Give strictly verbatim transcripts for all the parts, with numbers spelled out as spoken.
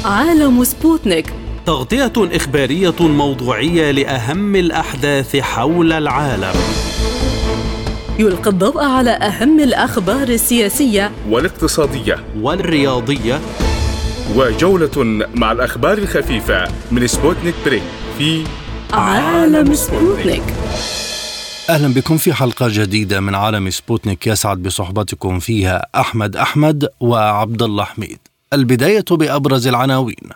عالم سبوتنيك، تغطية إخبارية موضوعية لأهم الأحداث حول العالم. يلقي الضوء على أهم الأخبار السياسية والاقتصادية والرياضية، وجولة مع الأخبار الخفيفة من سبوتنيك بريك في عالم سبوتنيك. أهلا بكم في حلقة جديدة من عالم سبوتنيك، يسعد بصحبتكم فيها أحمد أحمد وعبد الله حميد. البداية بأبرز العناوين.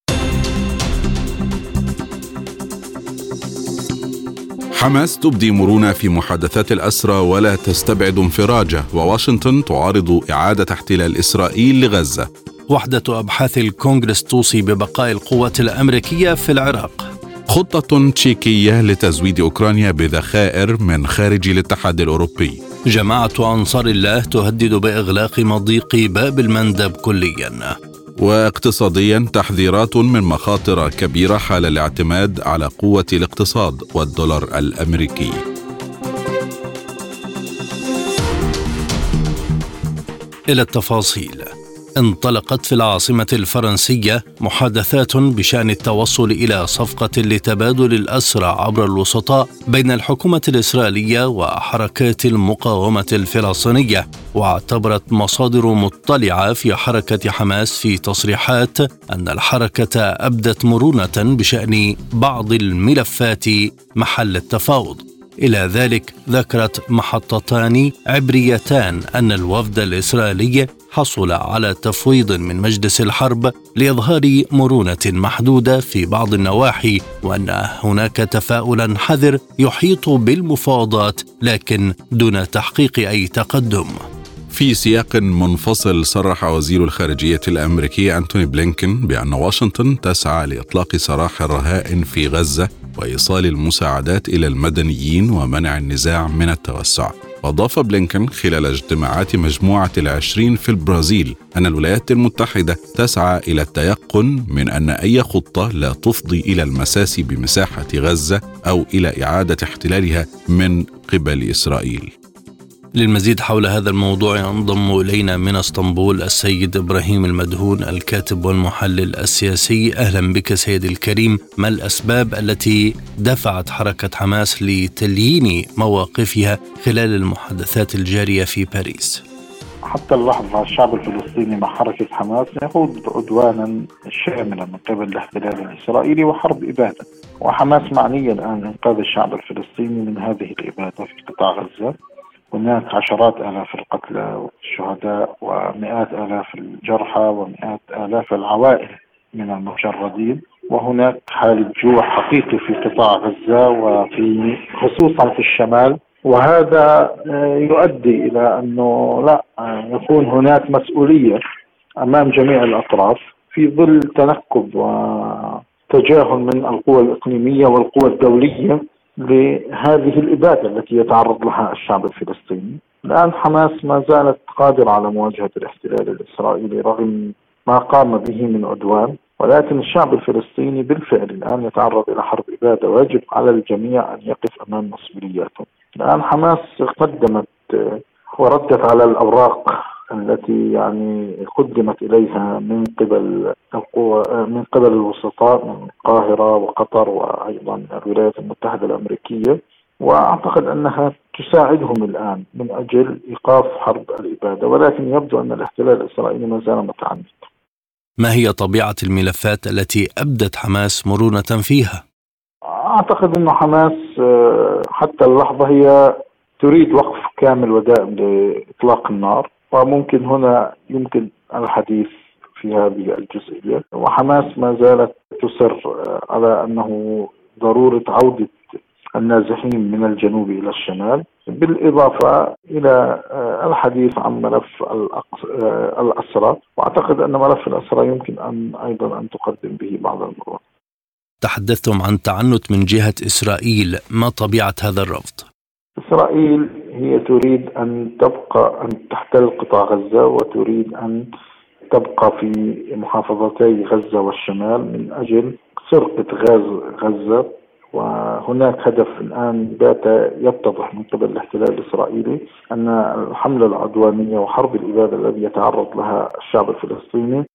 حماس تبدي مرونة في محادثات الأسرى ولا تستبعد انفراجه، وواشنطن تعارض إعادة احتلال إسرائيل لغزة. وحدة أبحاث الكونغرس توصي ببقاء القوات الأمريكية في العراق. خطة تشيكية لتزويد أوكرانيا بذخائر من خارج الاتحاد الأوروبي. جماعة أنصار الله تهدد بإغلاق مضيق باب المندب كلياً. واقتصاديا تحذيرات من مخاطر كبيرة حال الاعتماد على قوة الاقتصاد والدولار الأمريكي. إلى التفاصيل. انطلقت في العاصمة الفرنسية محادثات بشأن التوصل إلى صفقة لتبادل الأسرى عبر الوسطاء بين الحكومة الإسرائيلية وحركات المقاومة الفلسطينية. واعتبرت مصادر مطلعة في حركة حماس في تصريحات أن الحركة أبدت مرونة بشأن بعض الملفات محل التفاوض. إلى ذلك ذكرت محطتان عبريتان أن الوفد الإسرائيلي حصل على تفويض من مجلس الحرب لإظهار مرونة محدودة في بعض النواحي، وأن هناك تفاؤلا حذر يحيط بالمفاوضات لكن دون تحقيق أي تقدم. في سياق منفصل، صرح وزير الخارجية الأمريكي أنتوني بلينكن بأن واشنطن تسعى لإطلاق سراح الرهائن في غزة وإيصال المساعدات إلى المدنيين ومنع النزاع من التوسع. وأضاف بلينكن خلال اجتماعات مجموعة العشرين في البرازيل أن الولايات المتحدة تسعى إلى التيقن من أن أي خطة لا تفضي إلى المساس بمساحة غزة أو إلى إعادة احتلالها من قبل إسرائيل. للمزيد حول هذا الموضوع ينضم إلينا من اسطنبول السيد إبراهيم المدهون، الكاتب والمحلل السياسي. أهلا بك سيد الكريم. ما الأسباب التي دفعت حركة حماس لتليين مواقفها خلال المحادثات الجارية في باريس؟ حتى اللحظة الشعب الفلسطيني مع حركة حماس يخوض عدوانا شاملا من قبل الاحتلال الإسرائيلي وحرب إبادة، وحماس معنية الآن إنقاذ الشعب الفلسطيني من هذه الإبادة في قطاع غزة. هناك عشرات آلاف القتلى والشهداء ومئات آلاف الجرحى ومئات آلاف العوائل من المشردين، وهناك حالة جوع حقيقي في قطاع غزة وفي خصوصا في الشمال، وهذا يؤدي إلى أنه لا يكون هناك مسؤولية أمام جميع الأطراف في ظل تنكب وتجاهل من القوى الإقليمية والقوى الدولية لهذه الإبادة التي يتعرض لها الشعب الفلسطيني. الآن حماس ما زالت قادرة على مواجهة الاحتلال الإسرائيلي رغم ما قام به من عدوان، ولكن الشعب الفلسطيني بالفعل الآن يتعرض إلى حرب إبادة، ويجب على الجميع أن يقف أمام مسؤولياته. الآن حماس قدمت وردت على الأوراق التي يعني قدمت إليها من قبل القوى من قبل الوسطاء من القاهرة وقطر وأيضا الولايات المتحدة الأمريكية، وأعتقد أنها تساعدهم الآن من أجل إيقاف حرب الإبادة، ولكن يبدو أن الاحتلال الإسرائيلي ما زال متعنت. ما هي طبيعة الملفات التي أبدت حماس مرونة فيها؟ أعتقد أن حماس حتى اللحظة هي تريد وقف كامل ودائم لإطلاق النار، وممكن هنا يمكن الحديث في هذه الجزئية. وحماس ما زالت تصر على أنه ضرورة عودة النازحين من الجنوب إلى الشمال، بالإضافة إلى الحديث عن ملف الأسرى، وأعتقد أن ملف الأسرى يمكن أن أيضا أن تقدم به بعض المرات. تحدثتم عن تعنت من جهة إسرائيل، ما طبيعة هذا الرفض؟ إسرائيل هي تريد أن تبقى أن تحتل قطاع غزة، وتريد أن تبقى في محافظتي غزة والشمال من أجل سرقة غاز غزة. وهناك هدف الآن بات يتضح من قبل الاحتلال الإسرائيلي أن الحملة العدوانية وحرب الإبادة الذي يتعرض لها الشعب الفلسطيني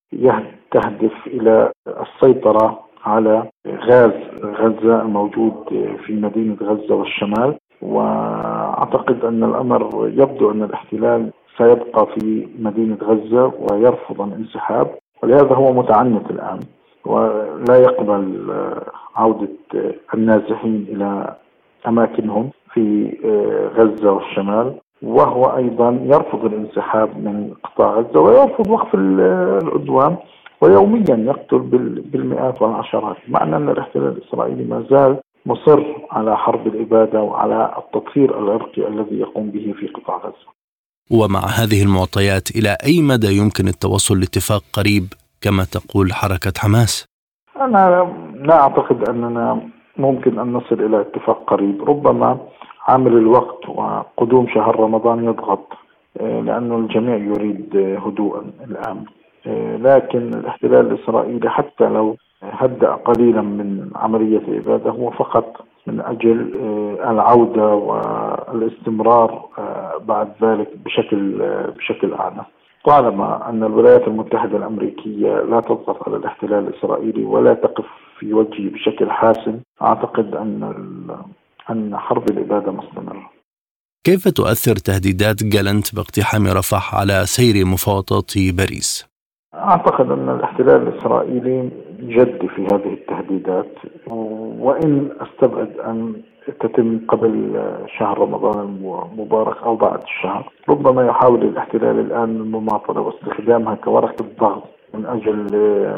تهدف إلى السيطرة على غاز غزة الموجود في مدينة غزة والشمال. وأعتقد أن الأمر يبدو أن الاحتلال سيبقى في مدينة غزة ويرفض الانسحاب، ولهذا هو متعنت الآن ولا يقبل عودة النازحين إلى أماكنهم في غزة والشمال، وهو أيضا يرفض الانسحاب من قطاع غزة ويرفض وقف العدوان، ويوميا يقتل بالمئات والعشرات، مع أن الاحتلال الإسرائيلي ما زال مصر على حرب الإبادة وعلى التطهير العرقي الذي يقوم به في قطاع غزة. ومع هذه المعطيات إلى أي مدى يمكن التوصل لاتفاق قريب كما تقول حركة حماس؟ أنا لا أعتقد أننا ممكن أن نصل إلى اتفاق قريب. ربما عامل الوقت وقدوم شهر رمضان يضغط، لأن الجميع يريد هدوءا الآن، لكن الاحتلال الإسرائيلي حتى لو هدأ قليلا من عملية الإبادة هو فقط من أجل العودة والاستمرار بعد ذلك بشكل بشكل أعنف. طالما أن الولايات المتحدة الأمريكية لا تضغط على الاحتلال الإسرائيلي ولا تقف في وجهه بشكل حاسم، أعتقد أن أن حرب الإبادة مستمرة. كيف تؤثر تهديدات جالنت باقتحام رفح على سير مفاوضات باريس؟ أعتقد أن الاحتلال الإسرائيلي جد في هذه التهديدات، وإن أستبعد أن تتم قبل شهر رمضان المبارك أو بعد الشهر. ربما يحاول الاحتلال الآن المماطلة واستخدامها كورقة ضغط من أجل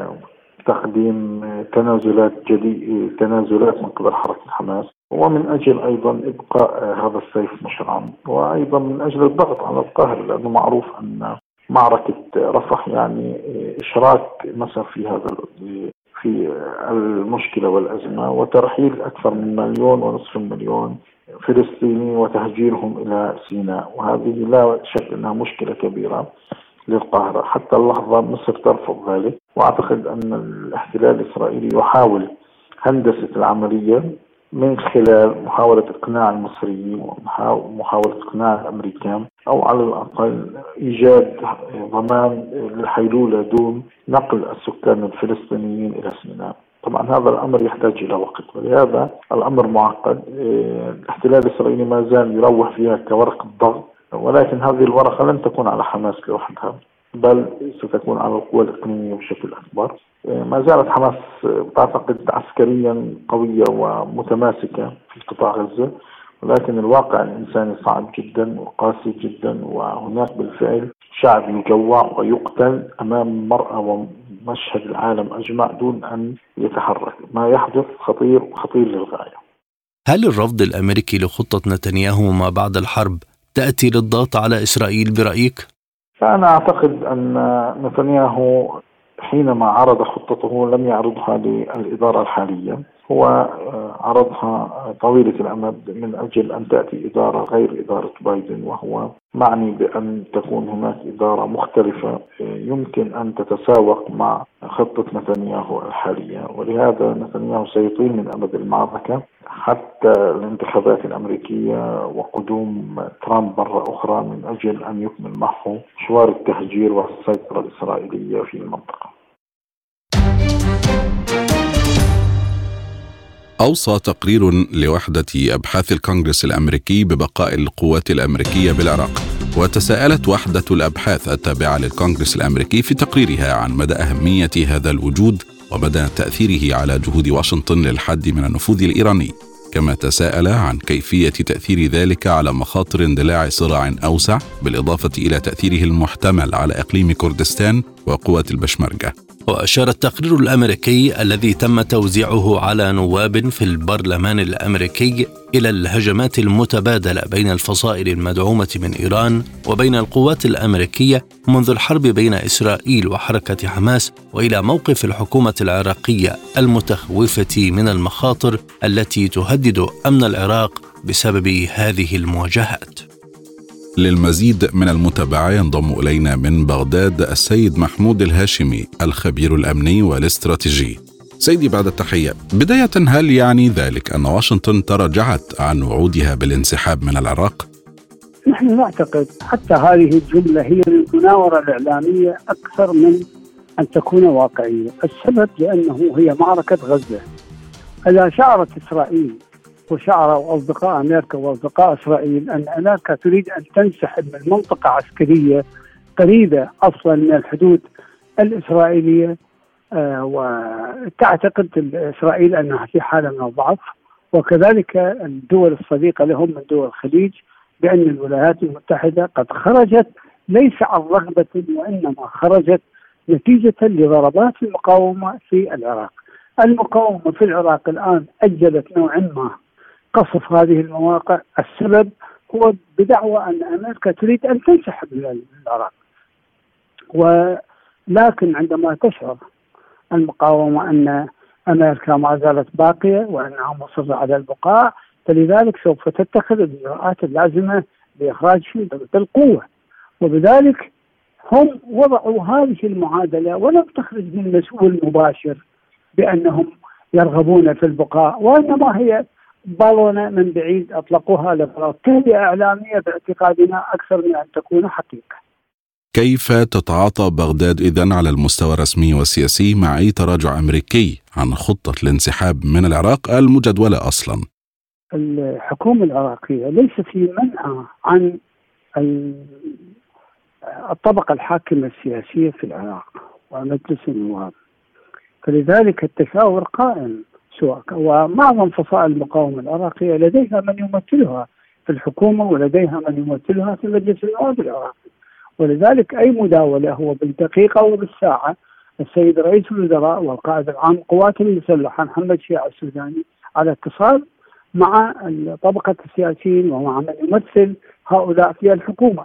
تقديم تنازلات جديدة تنازلات من قبل حركة حماس، ومن أجل أيضا إبقاء هذا السيف مشرعا، وأيضا من أجل الضغط على القاهرة، لأنه معروف أن معركة رفح يعني إشراك مصر في هذا في المشكلة والأزمة، وترحيل أكثر من مليون ونصف مليون فلسطيني وتهجيرهم إلى سيناء، وهذه لا شك أنها مشكلة كبيرة للقاهرة. حتى اللحظة مصر ترفض ذلك، وأعتقد أن الاحتلال الإسرائيلي يحاول هندسة العملية من خلال محاولة إقناع المصريين ومحاولة إقناع الأمريكان، أو على الأقل إيجاد ضمان للحيلولة دون نقل السكان الفلسطينيين إلى سيناء. طبعا هذا الأمر يحتاج إلى وقت، ولهذا الأمر معقد. الاحتلال الإسرائيلي ما زال يروح فيها كورقة ضغط، ولكن هذه الورقة لن تكون على حماس لوحدها، بل ستكون على القوى الإقليمية بشكل أكبر. ما زالت حماس تعتقد عسكريا قوية ومتماسكة في قطاع غزة، ولكن الواقع الإنساني صعب جدا وقاسي جدا، وهناك بالفعل شعب يجوع ويقتل أمام مرأة ومشهد العالم أجمع دون أن يتحرك. ما يحدث خطير وخطير للغاية. هل الرفض الأمريكي لخطة نتنياهو ما بعد الحرب تأتي للضغط على إسرائيل برأيك؟ فأنا أعتقد أن نتنياهو حينما عرض خطته لم يعرضها للإدارة الحالية، هو عرضها طويلة الأمد من أجل أن تأتي إدارة غير إدارة بايدن، وهو معني بأن تكون هناك إدارة مختلفة يمكن أن تتساوق مع خطة نتنياهو الحالية. ولهذا نتنياهو سيطيل من أمد المعركة حتى الانتخابات الأمريكية وقدوم ترامب مرة أخرى من أجل أن يكمل معه مشوار التهجير والسيطرة الإسرائيلية في المنطقة. أوصى تقرير لوحدة أبحاث الكونغرس الأمريكي ببقاء القوات الأمريكية بالعراق، وتساءلت وحدة الأبحاث التابعة للكونغرس الأمريكي في تقريرها عن مدى أهمية هذا الوجود ومدى تأثيره على جهود واشنطن للحد من النفوذ الإيراني، كما تساءل عن كيفية تأثير ذلك على مخاطر اندلاع صراع أوسع، بالإضافة إلى تأثيره المحتمل على إقليم كردستان وقوات البشمركة. وأشار التقرير الأمريكي الذي تم توزيعه على نواب في البرلمان الأمريكي إلى الهجمات المتبادلة بين الفصائل المدعومة من إيران وبين القوات الأمريكية منذ الحرب بين إسرائيل وحركة حماس، وإلى موقف الحكومة العراقية المتخوفة من المخاطر التي تهدد أمن العراق بسبب هذه المواجهات. للمزيد من المتابعة ينضم إلينا من بغداد السيد محمود الهاشمي، الخبير الأمني والاستراتيجي. سيدي بعد التحية، بداية هل يعني ذلك أن واشنطن تراجعت عن وعودها بالانسحاب من العراق؟ نحن نعتقد حتى هذه الجملة هي المناورة الإعلامية أكثر من أن تكون واقعية. السبب لأنه هي معركة غزة. إذا شعرت إسرائيل وشعر أصدقاء أمريكا وأصدقاء إسرائيل أن أمريكا تريد أن تنسحب من منطقة عسكرية قريبة أصلا من الحدود الإسرائيلية، آه وتعتقد إسرائيل أنها في حالة من الضعف، وكذلك الدول الصديقة لهم من دول الخليج، بأن الولايات المتحدة قد خرجت ليس عن رغبة وإنما خرجت نتيجة لضربات المقاومة في العراق. المقاومة في العراق الآن أجلت نوعا ما قصف هذه المواقع. السبب هو بدعوى أن أمريكا تريد أن تنسحب من العراق، ولكن عندما تشعر المقاومة أن أمريكا ما زالت باقية وأنها مصرة على البقاء، فلذلك سوف تتخذ الإجراءات اللازمة لإخراجهم بالقوة. وبذلك هم وضعوا هذه المعادلة ولم تخرج من مسؤول مباشر بأنهم يرغبون في البقاء، وإنما هي بالونة من بعيد أطلقوها لغرض تهدئة إعلامية باعتقادنا أكثر من أن تكون حقيقة. كيف تتعاطى بغداد إذن على المستوى الرسمي والسياسي مع أي تراجع أمريكي عن خطة الانسحاب من العراق المجدولة أصلا؟ الحكومة العراقية ليس في منع عن الطبقة الحاكمة السياسية في العراق ومجلس النواب، فلذلك التشاور قائم، سواء ومعظم فصائل المقاومة العراقية لديها من يمثلها في الحكومة ولديها من يمثلها في مجلس النواب العراقي. ولذلك أي مداولة هو بالدقيقة وبالساعة السيد رئيس الوزراء والقائد العام القوات المسلحة محمد شيع السوداني على اتصال مع طبقة السياسيين ومع من يمثل هؤلاء في الحكومة،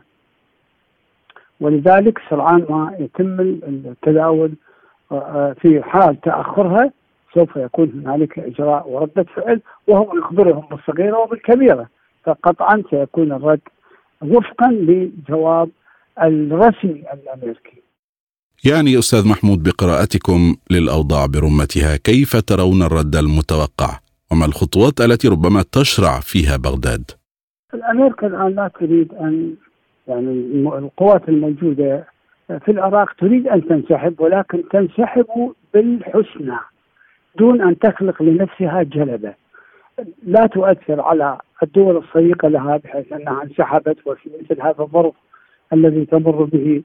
ولذلك سرعان ما يتم التداول في حال تأخرها سوف يكون هنالك إجراء وردة فعل، وهم يخبرهم بالصغيرة وبالكبيرة، فقطعا سيكون الرد وفقا لجواب الرسمي الأمريكي. يعني أستاذ محمود بقراءتكم للأوضاع برمتها كيف ترون الرد المتوقع وما الخطوات التي ربما تشرع فيها بغداد؟ الأمريكا الآن لا تريد أن، يعني القوات الموجودة في العراق تريد أن تنسحب، ولكن تنسحب بالحسنى دون أن تخلق لنفسها جلبة لا تؤثر على الدول الصديقة لها، بحيث أنها انسحبت وفي مثل هذا الظرف الذي تمر به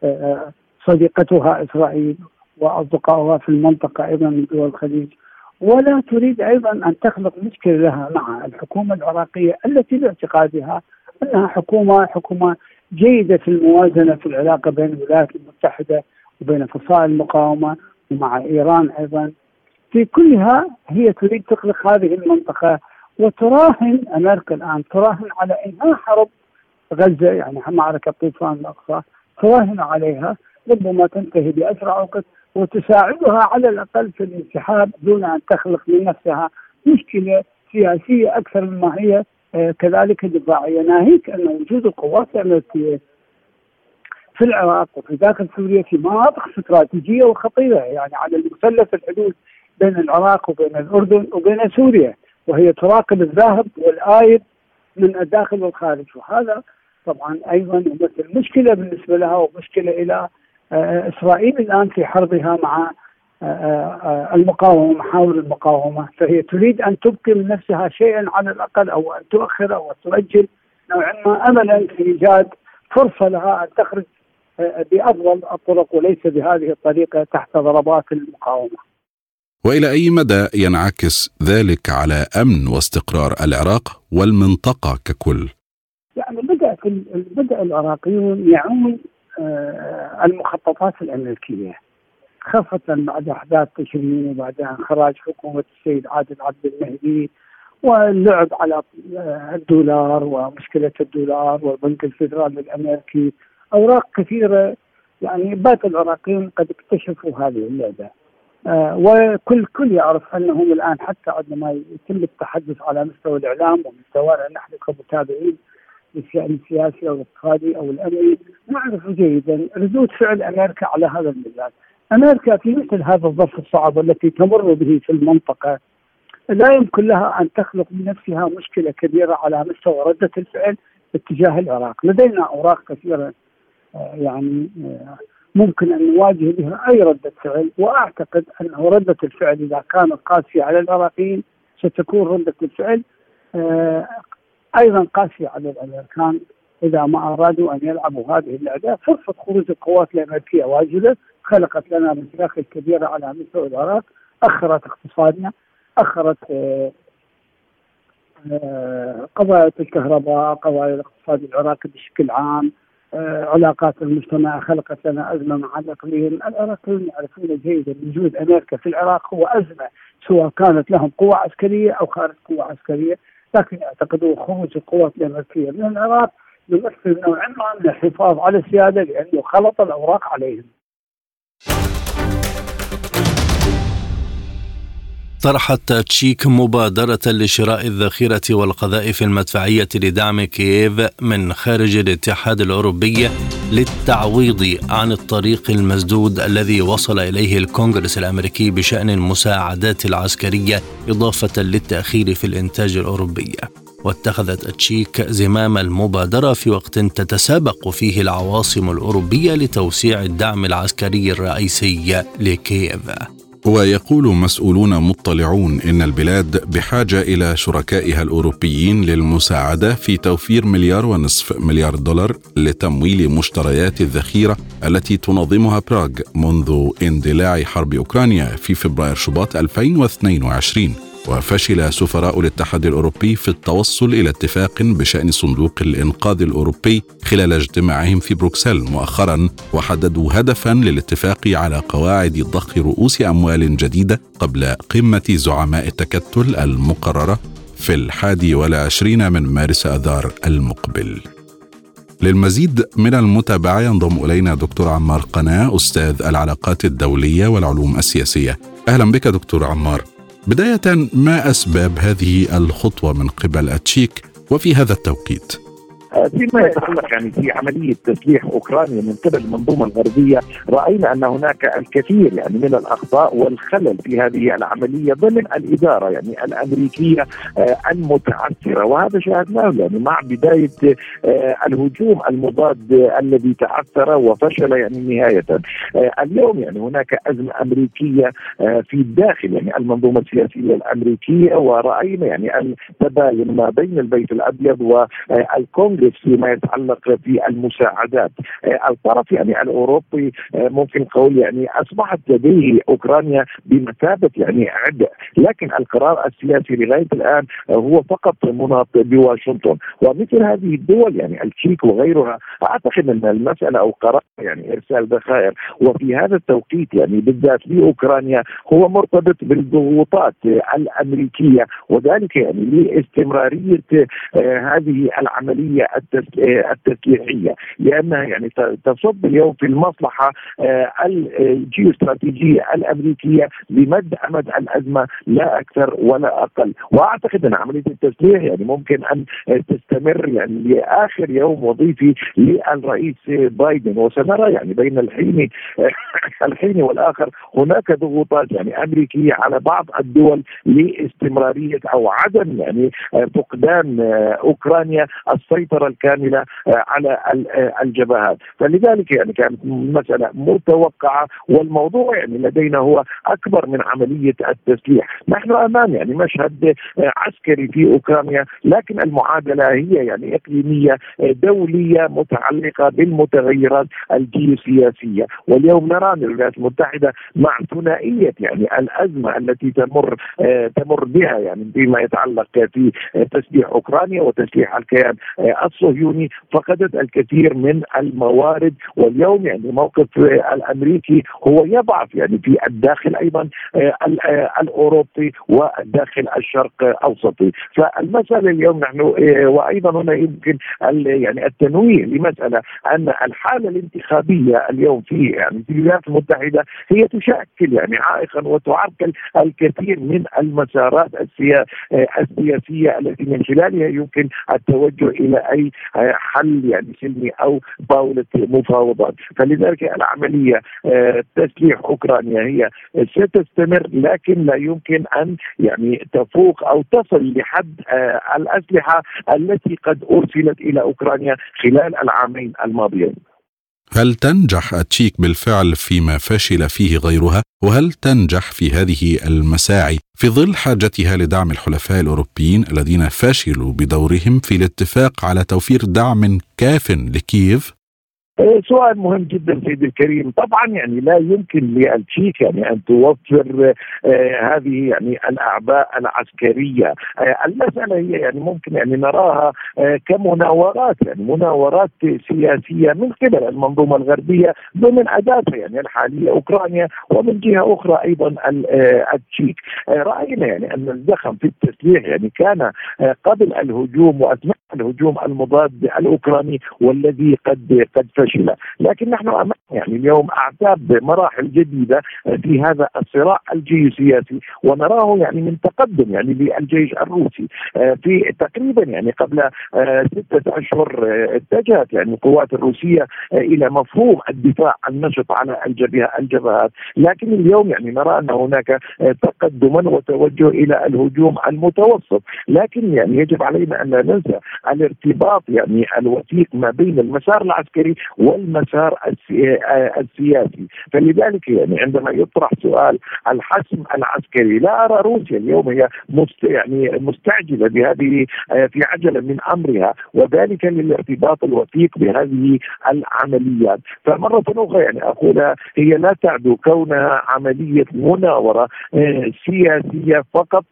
صديقتها إسرائيل وأصدقائها في المنطقة أيضا من دول الخليج، ولا تريد أيضا أن تخلق مشكلة لها مع الحكومة العراقية التي باعتقادها أنها حكومة حكومة جيدة في الموازنة في العلاقة بين الولايات المتحدة وبين فصائل المقاومة ومع إيران أيضا. في كلها هي تريد تخلق هذه المنطقة وتراهن، أمريكا الآن تراهن على إنهاء حرب غزة، يعني معركة طوفان الأقصى تراهن عليها، ربما تنتهي بأسرع وقت وتساعدها على الأقل في الانسحاب دون أن تخلق لنفسها مشكلة سياسية أكثر مما هي كذلك دفاعية، ناهيك أن وجود القوات الأمريكية في العراق وفي داخل سوريا في مناطق استراتيجية وخطيرة، يعني على المثلث الحدود بين العراق وبين الأردن وبين سوريا، وهي تراقب الذاهب والآيب من الداخل والخارج، وهذا طبعا أيضا يمثل مشكلة بالنسبة لها ومشكلة إلى إسرائيل الآن في حربها مع المقاومة، محاور المقاومة، فهي تريد أن تبقي من نفسها شيئا على الأقل أو أن تؤخر أو تؤجل نوعا ما أملا في إيجاد فرصة لها أن تخرج بأفضل الطرق وليس بهذه الطريقة تحت ضربات المقاومة. وإلى أي مدى ينعكس ذلك على أمن واستقرار العراق والمنطقة ككل؟ يعني بدأ بدأ العراقيون يعون المخططات الأمريكية خاصة بعد أحداث تشرين وبعد انخراج حكومة السيد عادل عبد المهدي واللعب على الدولار ومشكلة الدولار والبنك الفيدرالي الأمريكي، أوراق كثيرة، يعني بات العراقيين قد اكتشفوا هذه اللعبة. آه وكل كل يعرف أنهم الآن حتى عندما يتم التحدث على مستوى الإعلام ومستوانا نحن كمتابعين للشأن السياسي أو الاقتصادي أو الأمني نعرف جيدا ردود فعل أمريكا على هذا المجال. أمريكا في مثل هذا الظرف الصعب التي تمر به في المنطقة لا يمكن لها أن تخلق بنفسها مشكلة كبيرة على مستوى ردة الفعل اتجاه العراق. لدينا أوراق كثيرة يعني ممكن أن نواجه بها أي ردة فعل. وأعتقد أنه ردة الفعل إذا كانت قاسية على العراقيين ستكون ردة الفعل آه أيضا قاسية على الأمريكان إذا ما أرادوا أن يلعبوا هذه اللعبة. فرصة خروج القوات الأمريكية واجدة، خلقت لنا مشاكل كبيرة على مستوى العراق، أخرت اقتصادنا، أخرت آه آه قضايا الكهرباء، قضايا الاقتصاد العراقي بشكل عام، آه علاقات المجتمع، خلقت لنا أزمة مع الإقليم. العراقيين يعرفون جيدا وجود أمريكا في العراق هو أزمة، سواء كانت لهم قوة عسكرية أو خارج قوة عسكرية، لكن يعتقدون خروج القوات الأمريكية من العراق يمثل نوعا ما من الحفاظ على السيادة، لأنه خلط الأوراق عليهم. طرحت تشيك مبادرة لشراء الذخيرة والقذائف المدفعية لدعم كييف من خارج الاتحاد الأوروبي للتعويض عن الطريق المسدود الذي وصل إليه الكونغرس الأمريكي بشأن المساعدات العسكرية إضافة للتأخير في الإنتاج الأوروبي. واتخذت تشيك زمام المبادرة في وقت تتسابق فيه العواصم الأوروبية لتوسيع الدعم العسكري الرئيسي لكييف. ويقول مسؤولون مطلعون إن البلاد بحاجة إلى شركائها الأوروبيين للمساعدة في توفير مليار ونصف مليار دولار لتمويل مشتريات الذخيرة التي تنظمها براغ منذ اندلاع حرب أوكرانيا في فبراير شباط ألفين واثنين وعشرين. وفشل سفراء الاتحاد الأوروبي في التوصل إلى اتفاق بشأن صندوق الإنقاذ الأوروبي خلال اجتماعهم في بروكسل مؤخرا، وحددوا هدفا للاتفاق على قواعد ضخ رؤوس أموال جديدة قبل قمة زعماء التكتل المقررة في الحادي والعشرين من مارس آذار المقبل. للمزيد من المتابعة ينضم إلينا دكتور عمار قناة، أستاذ العلاقات الدولية والعلوم السياسية. أهلا بك دكتور عمار. بداية، ما أسباب هذه الخطوة من قبل التشيك وفي هذا التوقيت؟ فيما يتعلق يعني في عملية تسليح أوكرانيا من قبل المنظومة الغربية، رأينا أن هناك الكثير يعني من الأخطاء والخلل في هذه العملية ضمن الإدارة يعني الأمريكية المتعثرة، وهذا شاهدناه يعني مع بداية الهجوم المضاد الذي تعثر وفشل يعني نهاية. اليوم يعني هناك أزمة أمريكية في الداخل يعني المنظومة السياسية الأمريكية، ورأينا يعني التباين ما بين البيت الأبيض والكونغرس فيما يتعلق في المساعدات. الطرف يعني الأوروبي ممكن قول يعني أصبحت لديه أوكرانيا بمثابة يعني عبء، لكن القرار السياسي لغاية الآن هو فقط مناط بواشنطن. ومثل هذه الدول يعني التشيك وغيرها، أعتقد أن المسألة أو قرار يعني إرسال ذخائر وفي هذا التوقيت يعني بالذات لأوكرانيا هو مرتبط بالضغوطات الأمريكية، وذلك يعني لاستمرارية هذه العملية التسليحية، لأنها يعني تصب اليوم في المصلحة الجيوستراتيجية الأمريكية لمد أمد الأزمة لا أكثر ولا أقل. وأعتقد أن عملية التسليح يعني ممكن أن تستمر يعني لآخر يوم وظيفي للرئيس بايدن، وسنرى يعني بين الحين الحين والآخر هناك ضغوطات يعني أمريكية على بعض الدول لاستمرارية أو عدم يعني فقدان أوكرانيا السيطرة الكاملة على الجبهات. فلذلك يعني كانت مسألة متوقعة، والموضوع يعني لدينا هو أكبر من عملية التسليح. نحن أمام يعني مشهد عسكري في أوكرانيا، لكن المعادلة هي يعني إقليمية دولية متعلقة بالمتغيرات الجيوسياسية. واليوم نرى أن الولايات المتحدة مع ثنائية يعني الأزمة التي تمر تمر بها يعني فيما يتعلق في تسليح أوكرانيا وتسليح الكيان الصهيوني، فقدت الكثير من الموارد. واليوم يعني موقف الأمريكي هو يضعف يعني في الداخل أيضا الأوروبي والداخل الشرق أوسطي. فالمسألة اليوم نحن وأيضا هنا يمكن يعني التنويه لمسألة أن الحالة الانتخابية اليوم في يعني في الولايات المتحدة هي تشكل يعني عائقا وتعرقل الكثير من المسارات السياسية التي من خلالها يمكن التوجه إلى أي حل يعني سلمي أو طاولة مفاوضات. فلذلك العملية تسليح أوكرانيا هي ستستمر، لكن لا يمكن أن يعني تفوق أو تصل لحد الأسلحة التي قد أرسلت إلى أوكرانيا خلال العامين الماضيين. هل تنجح التشيك بالفعل فيما فشل فيه غيرها؟ وهل تنجح في هذه المساعي في ظل حاجتها لدعم الحلفاء الأوروبيين الذين فشلوا بدورهم في الاتفاق على توفير دعم كاف لكييف؟ سؤال مهم جدا سيدي الكريم. طبعا يعني لا يمكن للتشيك يعني ان توفر آه هذه يعني الاعباء العسكريه. آه المساله هي يعني ممكن يعني نراها آه كمناورات، يعني مناورات سياسيه من قبل المنظومه الغربيه ضمن اداتها يعني الحاليه اوكرانيا، ومن جهه اخرى ايضا آه التشيك. آه راينا يعني ان الزخم في التسليح يعني كان آه قبل الهجوم واثناء الهجوم المضاد الاوكراني والذي قد قد فشل، لكن نحن امام يعني اليوم اعتاب مراحل جديده في هذا الصراع الجيوسياسي، ونراه يعني من تقدم يعني للجيش الروسي. في تقريبا يعني قبل ستة اشهر اتجهت يعني القوات الروسيه الى مفهوم الدفاع النشط على الجبهه الجبهات، لكن اليوم يعني نرى ان هناك تقدما وتوجه الى الهجوم المتوسط، لكن يعني يجب علينا ان لا ننسى الارتباط يعني الوثيق ما بين المسار العسكري والمسار السياسي. فلذلك يعني عندما يطرح سؤال الحسم العسكري، لا ارى روسيا اليوم هي مست يعني مستعجله بهذه في عجله من امرها، وذلك للارتباط الوثيق بهذه العمليات. فمره اخرى يعني اقولها هي لا تعدو كونها عمليه مناوره سياسيه فقط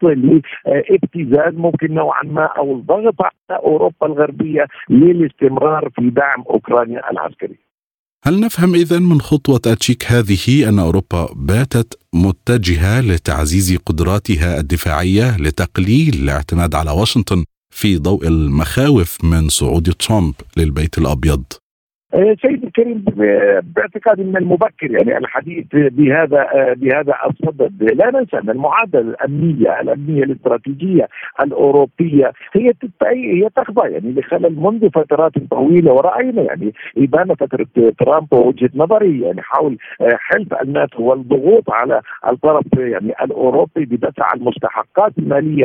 لابتزاز ممكن نوعا ما او الضغط على اوروبا الغربيه للاستمرار في دعم اوكرانيا العسكري. هل نفهم إذن من خطوة التشيك هذه أن أوروبا باتت متجهة لتعزيز قدراتها الدفاعية لتقليل الاعتماد على واشنطن في ضوء المخاوف من صعود ترامب للبيت الأبيض؟ سيدي الكريم، باعتقادي من المبكر يعني الحديث بهذا بهذا الصدد. لا ننسى ان المعادله الامنيه الامنيه الاستراتيجيه الاوروبيه هي هي تخضع يعني لخلل منذ فترات طويله، وراينا يعني ابان فتره ترامب ووجهه نظري يعني حول حلف الناتو والضغوط على الطرف يعني الاوروبي بدفع المستحقات الماليه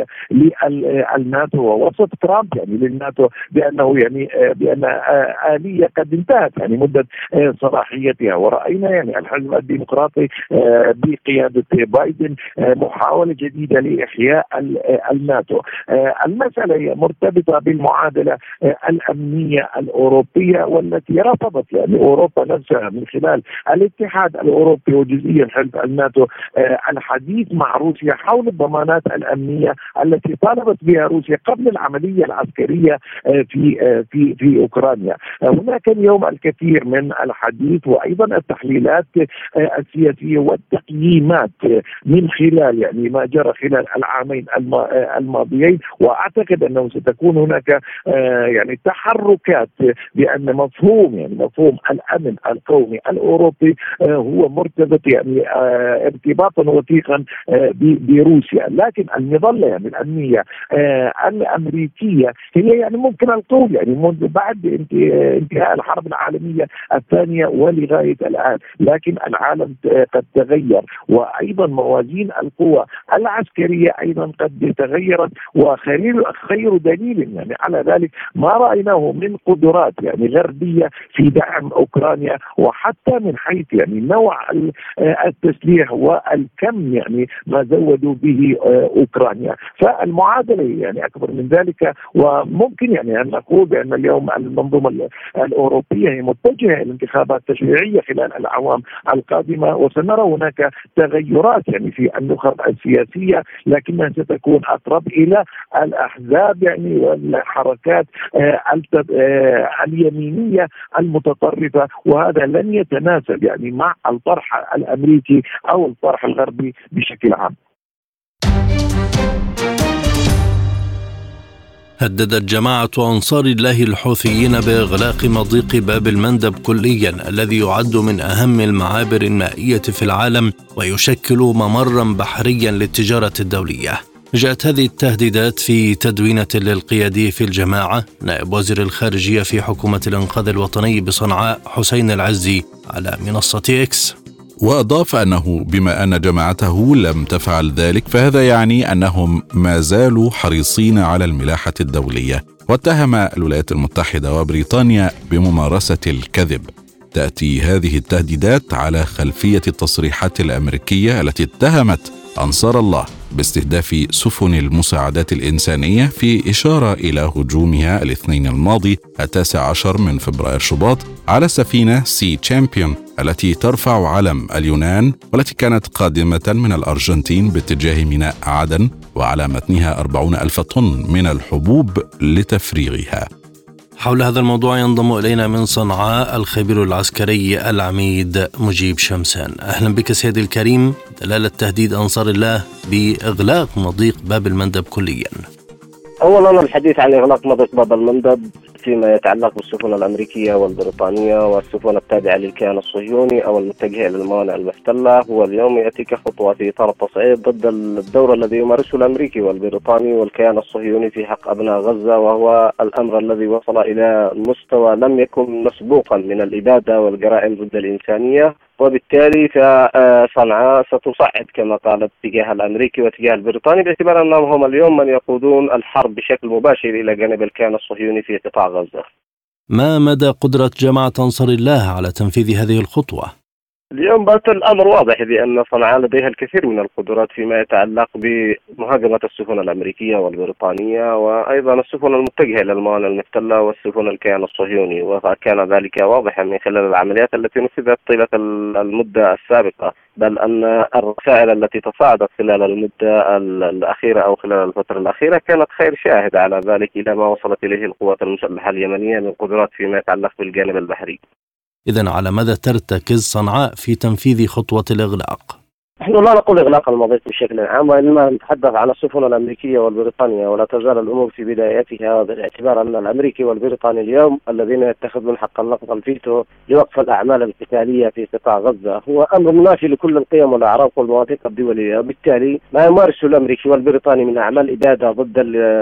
للناتو، ووصف ترامب يعني للناتو بانه يعني بان اليه قد انتهت يعني مدة صلاحيتها. ورأينا يعني الحزب الديمقراطي بقيادة بايدن محاولة جديدة لإحياء الناتو. المسألة هي مرتبطة بالمعادلة الأمنية الأوروبية والتي رفضت يعني أوروبا نفسها من خلال الاتحاد الأوروبي وجزئيا حلف الناتو الحديث مع روسيا حول الضمانات الأمنية التي طالبت بها روسيا قبل العملية العسكرية في في في أوكرانيا. هناك اليوم الكثير من الحديث وايضا التحليلات السياسيه والتقييمات من خلال يعني ما جرى خلال العامين الماضيين، واعتقد انه ستكون هناك يعني تحركات بان مفهوم يعني مفهوم الامن القومي الاوروبي هو مرتبط يعني ارتباطا وثيقا بروسيا، لكن المظله يعني الامنيه الامريكيه هي يعني ممكن القول يعني منذ بعد انتهاء الحرب العالمية الثانية ولغاية الآن، لكن العالم قد تغير، وأيضا موازين القوى العسكرية أيضا قد تغيرت، وخير خير دليل يعني على ذلك ما رأيناه من قدرات يعني غربية في دعم أوكرانيا، وحتى من حيث يعني نوع التسليح والكم يعني ما زودوا به أوكرانيا. فالمعادلة يعني أكبر من ذلك، وممكن يعني أن نقول بأن اليوم المنظومة الأوروبية هي متجهة إلى انتخابات تشريعية خلال الأعوام القادمة، وسنرى هناك تغيرات يعني في النخب السياسية، لكنها ستكون أقرب إلى الأحزاب يعني والحركات اليمينية المتطرفة، وهذا لن يتناسب يعني مع الطرح الأمريكي أو الطرح الغربي بشكل عام. هددت جماعة أنصار الله الحوثيين بإغلاق مضيق باب المندب كليا الذي يعد من أهم المعابر المائية في العالم ويشكل ممرا بحريا للتجارة الدولية. جاءت هذه التهديدات في تدوينة للقيادي في الجماعة نائب وزير الخارجية في حكومة الإنقاذ الوطني بصنعاء حسين العزي على منصة إكس. وأضاف أنه بما أن جماعته لم تفعل ذلك فهذا يعني أنهم ما زالوا حريصين على الملاحة الدولية، واتهم الولايات المتحدة وبريطانيا بممارسة الكذب. تأتي هذه التهديدات على خلفية التصريحات الأمريكية التي اتهمت أنصار الله باستهداف سفن المساعدات الإنسانية، في إشارة إلى هجومها الاثنين الماضي التاسع عشر من فبراير شباط على سفينة سي تشامبيون التي ترفع علم اليونان، والتي كانت قادمة من الأرجنتين باتجاه ميناء عدن، وعلى متنها أربعون ألف طن من الحبوب لتفريغها. حول هذا الموضوع ينضم إلينا من صنعاء الخبير العسكري العميد مجيب شمسان. أهلا بك سيدي الكريم. دلالة تهديد أنصار الله بإغلاق مضيق باب المندب كليا. أولا الحديث عن إغلاق مضيق باب المندب فيما يتعلق بالسفن الأمريكية والبريطانية والسفن التابعة للكيان الصهيوني أو المتجهة إلى الموانئ المحتلة، هو اليوم يأتي كخطوة في إطار التصعيد ضد الدور الذي يمارسه الأمريكي والبريطاني والكيان الصهيوني في حق أبناء غزة، وهو الأمر الذي وصل إلى مستوى لم يكن مسبوقا من الإبادة والجرائم ضد الإنسانية. وبالتالي فصنعاء ستصعد كما قالت تجاه الأمريكي وتجاه البريطاني، باعتبار أنهم هم اليوم من يقودون الحرب بشكل مباشر إلى جانب الكيان الصهيوني في قطاع غزة. ما مدى قدرة جماعة أنصار الله على تنفيذ هذه الخطوة؟ اليوم بات الأمر واضح بأن صنعاء لديها الكثير من القدرات فيما يتعلق بمهاجمة السفن الأمريكية والبريطانية وأيضا السفن المتجهة إلى الموانئ المحتلة والسفن الكيان الصهيوني، وكان ذلك واضحا من خلال العمليات التي نفذت طيلة المدة السابقة، بل أن الرسائل التي تصاعدت خلال المدة الأخيرة أو خلال الفترة الأخيرة كانت خير شاهد على ذلك إلى ما وصلت إليه القوات المسلحة اليمنية من قدرات فيما يتعلق بالجانب البحري. إذن على ماذا ترتكز صنعاء في تنفيذ خطوة الإغلاق؟ نحن لا نقول إغلاق المضيق بشكل عام، وإنما نتحدث عن السفن الأمريكية والبريطانية، ولا تزال الأمور في بدايتها، باعتبار أن الأمريكي والبريطاني اليوم الذين يتخذون حق النقض الفيتو لوقف الأعمال القتالية في قطاع غزة هو أمر منافي لكل القيم والأعراف والمواثيق الدولية، وبالتالي ما يمارسه الأمريكي والبريطاني من أعمال إبادة ضد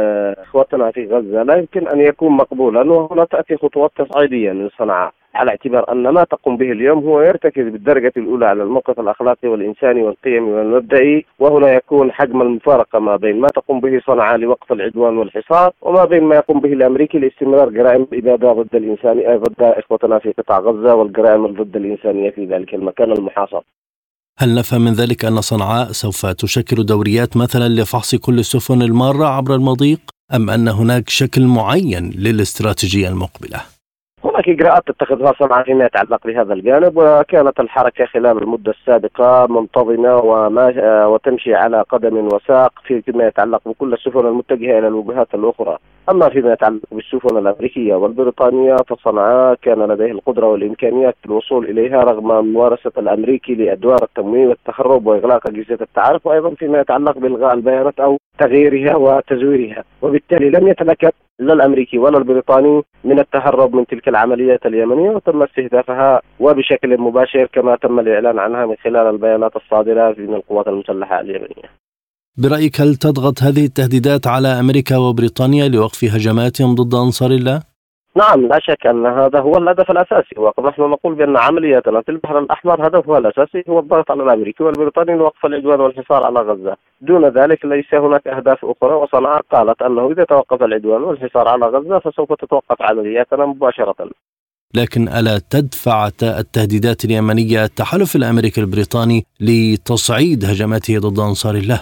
إخوتنا في غزة لا يمكن أن يكون مقبولا. وهنا تأتي خطوات تصعيدية من صنعاء على اعتبار أن ما تقوم به اليوم هو يرتكز بالدرجة الأولى على الموقف الأخلاقي والإنساني والقيمي والمبدئي، وهنا يكون حجم المفارقة ما بين ما تقوم به صنعاء لوقف العدوان والحصار وما بين ما يقوم به الأمريكي لاستمرار جرائم الإبادة ضد الإنسانية ضد إخوتنا في قطاع غزة والجرائم ضد الإنسانية في ذلك المكان المحاصر. هل نفهم من ذلك أن صنعاء سوف تشكل دوريات مثلا لفحص كل السفن المارة عبر المضيق، أم أن هناك شكل معين للاستراتيجية المقبلة؟ هناك إجراءات تتخذها صنعاء فيما يتعلق بهذا الجانب، وكانت الحركة خلال المدة السابقة منتظمة وما وتمشي على قدم وساق فيما يتعلق بكل السفن المتجهة إلى الوجهات الأخرى. أما فيما يتعلق بالسفن الأمريكية والبريطانية فصنعاء كان لديه القدرة والإمكانيات في الوصول إليها رغم ممارسة الأمريكي لأدوار التموين والتخرب وإغلاق أجهزة التعارف، وأيضا فيما يتعلق بإلغاء البيانات أو تغييرها وتزويرها، وبالتالي لم يتمكن لا الأمريكي ولا البريطاني من التهرب من تلك العمليات اليمنية، وتم استهدافها وبشكل مباشر كما تم الإعلان عنها من خلال البيانات الصادرة من القوات المسلحة اليمنية. برأيك هل تضغط هذه التهديدات على أمريكا وبريطانيا لوقف هجماتهم ضد أنصار الله؟ نعم، لا شك أن هذا هو الهدف الأساسي، ونحن نقول بأن عملياتنا في البحر الأحمر هدفها الأساسي هو الضغط على الأمريكي والبريطاني لوقف العدوان والحصار على غزة. دون ذلك ليس هناك أهداف أخرى، وصنعاء قالت أنه إذا توقف العدوان والحصار على غزة فسوف تتوقف عملياتنا مباشرة. لكن ألا تدفع التهديدات اليمنية التحالف الأمريكي البريطاني لتصعيد هجماته ضد أنصار الله؟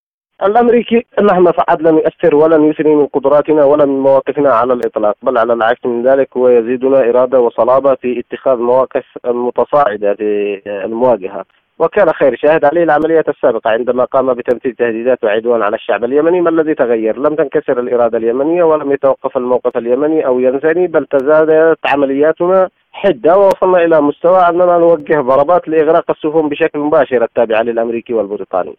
الأمريكي مهما فعل لن يؤثر ولن يثني من قدراتنا ولا من مواقفنا على الإطلاق، بل على العكس من ذلك هو يزيدنا إرادة وصلابة في اتخاذ مواقف متصاعدة في المواجهة. وكان خير شاهد عليه العمليات السابقة عندما قام بتنفيذ تهديدات وعدوان على الشعب اليمني. ما الذي تغير؟ لم تنكسر الإرادة اليمنية ولم يتوقف الموقف اليمني أو ينثني، بل تزادت عملياتنا حدة ووصلنا إلى مستوى أننا نوجه ضربات لإغراق السفن بشكل مباشر التابعة للأمريكي والبريطاني.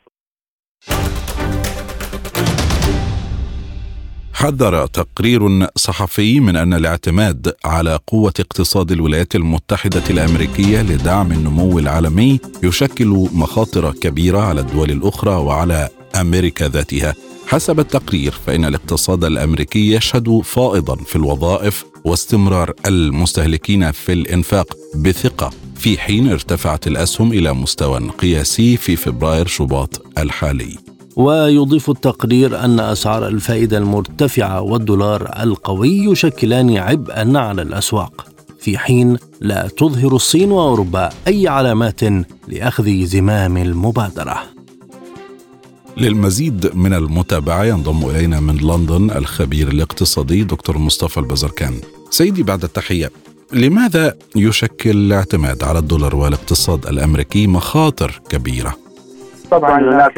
حذر تقرير صحفي من أن الاعتماد على قوة اقتصاد الولايات المتحدة الأمريكية لدعم النمو العالمي يشكل مخاطر كبيرة على الدول الأخرى وعلى أمريكا ذاتها. حسب التقرير فإن الاقتصاد الأمريكي يشهد فائضا في الوظائف واستمرار المستهلكين في الإنفاق بثقة، في حين ارتفعت الأسهم إلى مستوى قياسي في فبراير شباط الحالي. ويضيف التقرير أن أسعار الفائدة المرتفعة والدولار القوي يشكلان عبئا على الأسواق. في حين لا تظهر الصين وأوروبا أي علامات لأخذ زمام المبادرة. للمزيد من المتابعة ينضم إلينا من لندن الخبير الاقتصادي دكتور مصطفى البزركان. سيدي بعد التحية، لماذا يشكل الاعتماد على الدولار والاقتصاد الأمريكي مخاطر كبيرة؟ طبعا هناك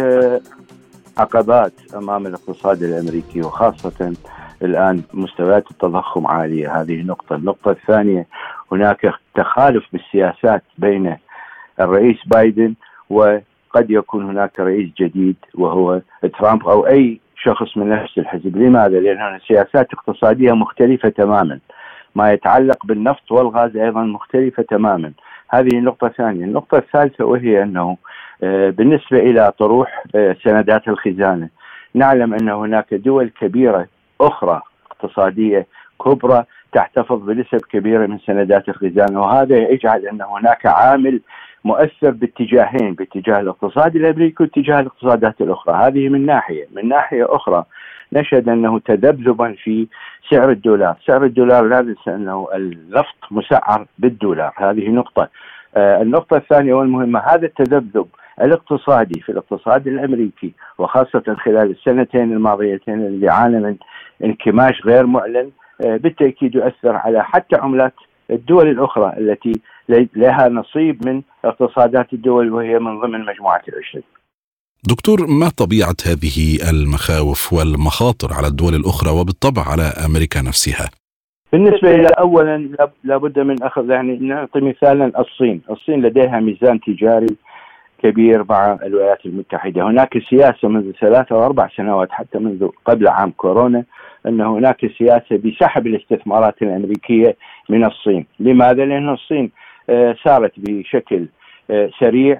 عقبات أمام الاقتصاد الأمريكي، وخاصة الآن مستويات التضخم عالية. هذه نقطة. النقطة الثانية، هناك تخالف بالسياسات بين الرئيس بايدن وقد يكون هناك رئيس جديد وهو ترامب أو أي شخص من نفس الحزب. لماذا؟ لأن السياسات الاقتصادية مختلفة تماما، ما يتعلق بالنفط والغاز أيضا مختلفة تماما. هذه النقطة الثانية. النقطة الثالثة وهي أنه بالنسبة إلى طروح سندات الخزانة، نعلم أن هناك دول كبيرة أخرى اقتصادية كبرى تحتفظ بنسب كبيرة من سندات الخزانة، وهذا يجعل أن هناك عامل مؤثر باتجاهين، باتجاه الاقتصاد الأمريكي واتجاه الاقتصادات الأخرى. هذه من ناحية. من ناحية أخرى نشهد أنه تذبذبا في سعر الدولار. سعر الدولار لا ننسى أنه النفط مسعر بالدولار. هذه نقطة. آه النقطة الثانية والمهمة، هذا التذبذب الاقتصادي في الاقتصاد الأمريكي وخاصة خلال السنتين الماضيتين اللي عانى من انكماش غير معلن، آه بالتأكيد يؤثر على حتى عملات الدول الأخرى التي لها نصيب من اقتصادات الدول وهي من ضمن مجموعة العشرين. دكتور، ما طبيعة هذه المخاوف والمخاطر على الدول الأخرى وبالطبع على أمريكا نفسها؟ بالنسبة إلى أولا لابد من أخذ، يعني نعطي مثالا الصين. الصين لديها ميزان تجاري كبير مع الولايات المتحدة. هناك سياسة منذ ثلاثة أو أربع سنوات حتى منذ قبل عام كورونا أن هناك سياسة بسحب الاستثمارات الأمريكية من الصين. لماذا؟ لأن الصين سارت بشكل سريع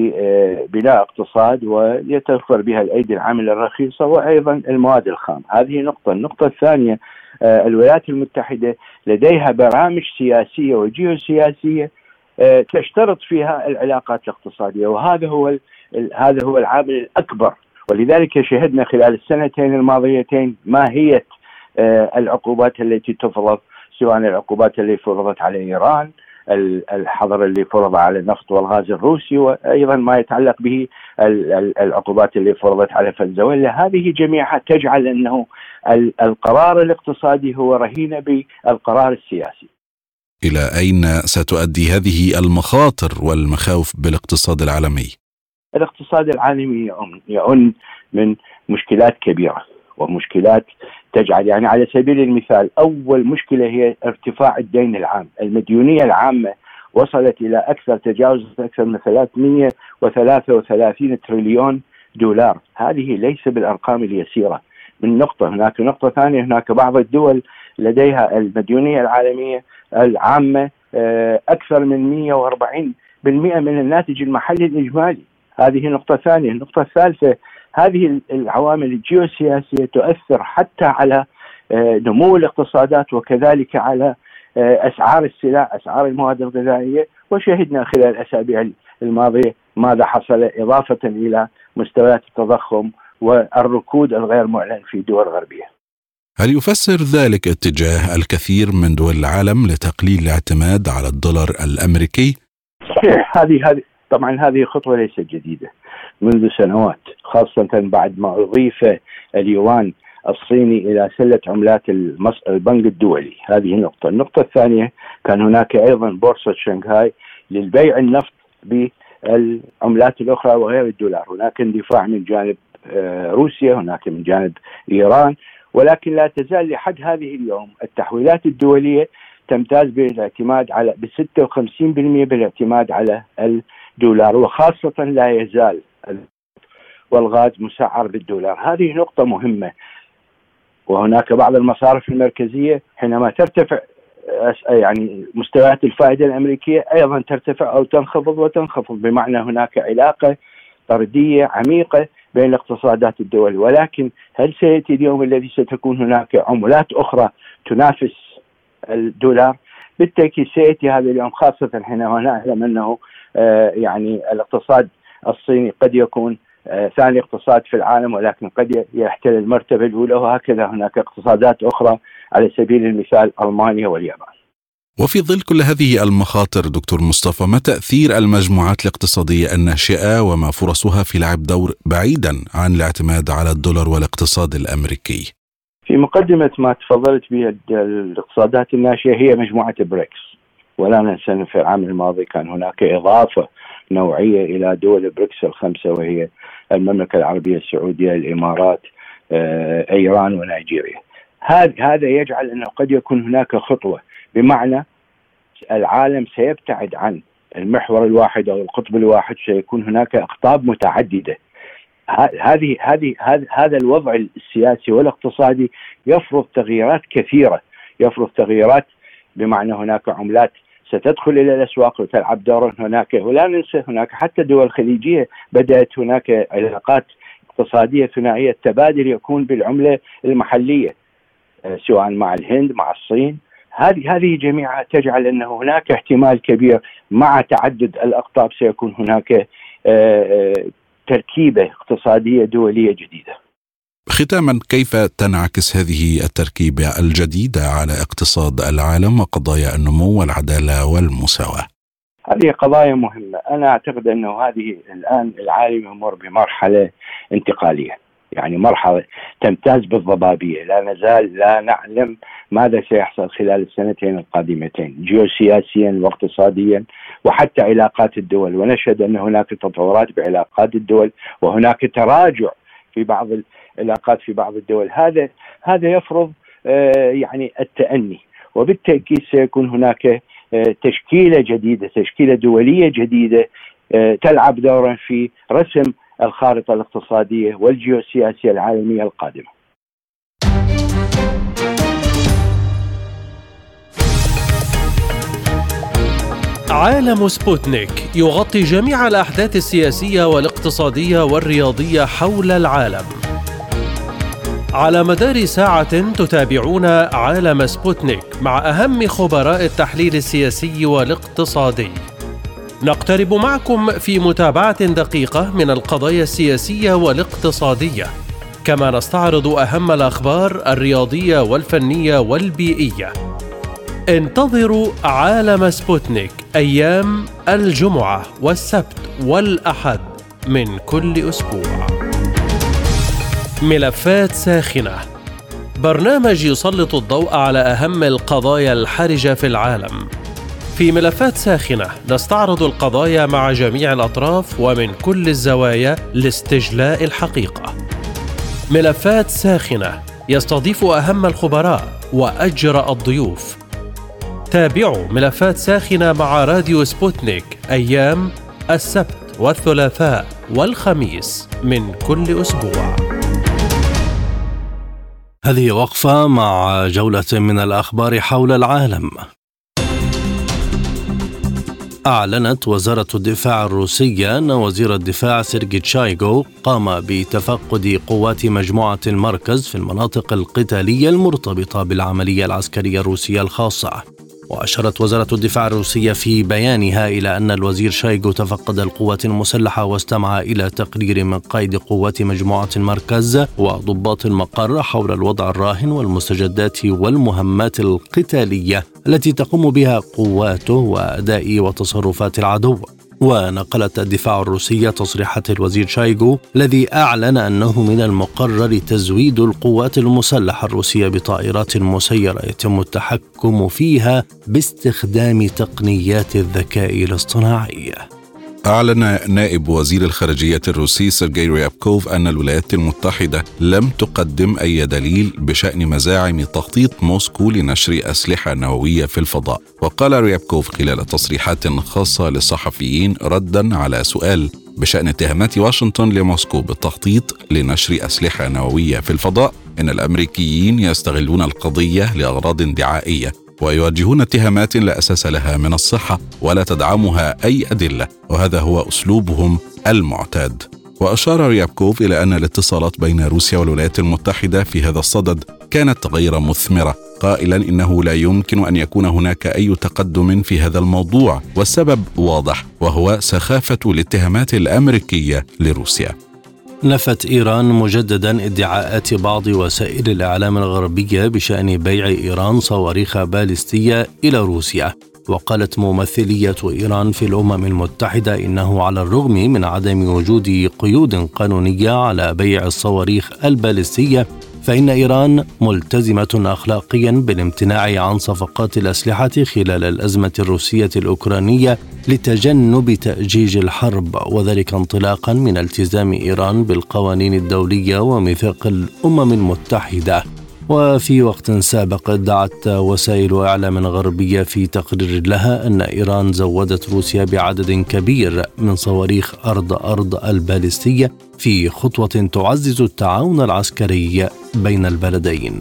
ببناء اقتصاد ويتوفر بها الأيدي العاملة الرخيصة وأيضا المواد الخام. هذه نقطة. النقطة الثانية، الولايات المتحدة لديها برامج سياسية وجيوسياسية تشترط فيها العلاقات الاقتصادية، وهذا هو هذا هو العامل الأكبر. ولذلك شهدنا خلال السنتين الماضيتين ماهية العقوبات التي تفرض، سواء العقوبات التي فرضت على إيران، الحظر اللي فرض على النفط والغاز الروسي، وأيضا ما يتعلق به العقوبات اللي فرضت على فنزويلا. هذه جميعها تجعل أنه القرار الاقتصادي هو رهينة بالقرار السياسي. إلى أين ستؤدي هذه المخاطر والمخاوف بالاقتصاد العالمي؟ الاقتصاد العالمي يعن من مشكلات كبيرة ومشكلات تجعل، يعني على سبيل المثال، أول مشكلة هي ارتفاع الدين العام. المديونية العامة وصلت إلى أكثر تجاوز أكثر من ثلاثمئة وثلاثة وثلاثين تريليون دولار. هذه ليس بالأرقام اليسيرة. من نقطة. هناك نقطة ثانية، هناك بعض الدول لديها المديونية العالمية العامة أكثر من مئة وأربعين بالمئة من الناتج المحلي الإجمالي. هذه نقطة ثانية. النقطة الثالثة، هذه العوامل الجيوسياسية تؤثر حتى على نمو الاقتصادات وكذلك على أسعار السلع، أسعار المواد الغذائية. وشهدنا خلال الأسابيع الماضية ماذا حصل إضافة إلى مستويات التضخم والركود الغير معلن في دول غربية. هل يفسر ذلك اتجاه الكثير من دول العالم لتقليل الاعتماد على الدولار الأمريكي؟ صحيح. هذه هذه طبعا هذه خطوة ليست جديدة، منذ سنوات، خاصة بعد ما أضيف اليوان الصيني إلى سلة عملات البنك الدولي. هذه نقطة. النقطة الثانية، كان هناك أيضا بورصة شنغهاي للبيع النفط بالعملات الأخرى وغير الدولار. هناك اندفاع من جانب روسيا، هناك من جانب إيران، ولكن لا تزال لحد هذه اليوم التحويلات الدولية تمتاز بالاعتماد على بستة وخمسين بالمئة بالاعتماد على الدولار، وخاصة لا يزال والغاز مسعر بالدولار. هذه نقطة مهمة. وهناك بعض المصارف المركزية حينما ترتفع يعني مستويات الفائدة الأمريكية أيضا ترتفع أو تنخفض وتنخفض، بمعنى هناك علاقة طردية عميقة بين اقتصادات الدول. ولكن هل سيأتي اليوم الذي ستكون هناك عملات أخرى تنافس الدولار؟ بالتأكيد سيأتي هذا اليوم، خاصة حينما نعلم أنه آه يعني الاقتصاد الصيني قد يكون آه ثاني اقتصاد في العالم، ولكن قد يحتل المرتبة الأولى، وهكذا هناك اقتصادات أخرى على سبيل المثال ألمانيا واليابان. وفي ظل كل هذه المخاطر دكتور مصطفى، ما تأثير المجموعات الاقتصادية الناشئة وما فرصها في لعب دور بعيدا عن الاعتماد على الدولار والاقتصاد الأمريكي؟ في مقدمة ما تفضلت به الاقتصادات الناشئة هي مجموعة بريكس، ولا ننسى في العام الماضي كان هناك إضافة نوعية إلى دول بريكس الخمسة، وهي المملكة العربية السعودية، الإمارات، إيران ونيجيريا. هذا يجعل أنه قد يكون هناك خطوة، بمعنى العالم سيبتعد عن المحور الواحد أو القطب الواحد، سيكون هناك أقطاب متعددة. هذه هذه هذا الوضع السياسي والاقتصادي يفرض تغييرات كثيرة، يفرض تغييرات بمعنى هناك عملات ستدخل إلى الأسواق وتلعب دورا هناك، ولا ننسى هناك حتى دول خليجية بدأت هناك علاقات اقتصادية ثنائية، التبادل يكون بالعملة المحلية سواء مع الهند مع الصين. هذه هذه جميعها تجعل أن هناك احتمال كبير مع تعدد الأقطاب سيكون هناك تركيبة اقتصادية دولية جديدة. ختاما، كيف تنعكس هذه التركيبة الجديدة على اقتصاد العالم وقضايا النمو والعدالة والمساواة؟ هذه قضايا مهمة. أنا أعتقد أنه هذه الآن العالم يمر بمرحلة انتقالية، يعني مرحلة تمتاز بالضبابية. لا نزال لا نعلم ماذا سيحصل خلال السنتين القادمتين جيوسياسيا واقتصاديا وحتى علاقات الدول، ونشهد أن هناك تطورات بعلاقات الدول وهناك تراجع في بعض العلاقات في بعض الدول. هذا هذا يفرض آه يعني التأني، وبالتأكيد سيكون هناك آه تشكيلة جديدة، تشكيلة دولية جديدة آه تلعب دورا في رسم الخارطة الاقتصادية والجيوسياسية العالمية القادمة. عالم سبوتنيك يغطي جميع الأحداث السياسية والاقتصادية والرياضية حول العالم. على مدار ساعة تتابعون عالم سبوتنيك مع أهم خبراء التحليل السياسي والاقتصادي. نقترب معكم في متابعة دقيقة من القضايا السياسية والاقتصادية، كما نستعرض أهم الأخبار الرياضية والفنية والبيئية. انتظروا عالم سبوتنيك أيام الجمعة والسبت والأحد من كل أسبوع. ملفات ساخنة، برنامج يسلط الضوء على أهم القضايا الحرجة في العالم. في ملفات ساخنة نستعرض القضايا مع جميع الأطراف ومن كل الزوايا لاستجلاء الحقيقة. ملفات ساخنة يستضيف أهم الخبراء وأجرأ الضيوف. تابعوا ملفات ساخنة مع راديو سبوتنيك أيام السبت والثلاثاء والخميس من كل أسبوع. هذه وقفة مع جولة من الأخبار حول العالم. أعلنت وزارة الدفاع الروسية أن وزير الدفاع سيرجي شايغو قام بتفقد قوات مجموعة المركز في المناطق القتالية المرتبطة بالعملية العسكرية الروسية الخاصة. وأشارت وزارة الدفاع الروسية في بيانها إلى أن الوزير شايغو تفقد القوات المسلحة واستمع إلى تقرير من قائد قوات مجموعة المركز وضباط المقر حول الوضع الراهن والمستجدات والمهمات القتالية التي تقوم بها قواته وأداء وتصرفات العدو. ونقلت الدفاع الروسية تصريحات الوزير شايغو الذي أعلن أنه من المقرر تزويد القوات المسلحة الروسية بطائرات مسيرة يتم التحكم فيها باستخدام تقنيات الذكاء الاصطناعي. أعلن نائب وزير الخارجية الروسي سيرجي ريابكوف أن الولايات المتحدة لم تقدم أي دليل بشأن مزاعم تخطيط موسكو لنشر أسلحة نووية في الفضاء. وقال ريابكوف خلال تصريحات خاصة للصحفيين رداً على سؤال بشأن اتهامات واشنطن لموسكو بالتخطيط لنشر أسلحة نووية في الفضاء إن الأمريكيين يستغلون القضية لأغراض دعائية ويواجهون اتهامات لا أساس لها من الصحة ولا تدعمها أي أدلة، وهذا هو أسلوبهم المعتاد. وأشار ريابكوف إلى أن الاتصالات بين روسيا والولايات المتحدة في هذا الصدد كانت غير مثمرة، قائلا إنه لا يمكن أن يكون هناك أي تقدم في هذا الموضوع، والسبب واضح وهو سخافة الاتهامات الأمريكية لروسيا. نفت إيران مجددا ادعاءات بعض وسائل الإعلام الغربية بشأن بيع إيران صواريخ باليستية إلى روسيا. وقالت ممثلية إيران في الأمم المتحدة إنه على الرغم من عدم وجود قيود قانونية على بيع الصواريخ الباليستية، فإن إيران ملتزمة أخلاقيا بالامتناع عن صفقات الأسلحة خلال الأزمة الروسية الأوكرانية لتجنب تأجيج الحرب، وذلك انطلاقا من التزام إيران بالقوانين الدولية وميثاق الأمم المتحدة. وفي وقت سابق ادعت وسائل إعلام غربية في تقرير لها أن إيران زودت روسيا بعدد كبير من صواريخ أرض أرض الباليستية في خطوة تعزز التعاون العسكري بين البلدين.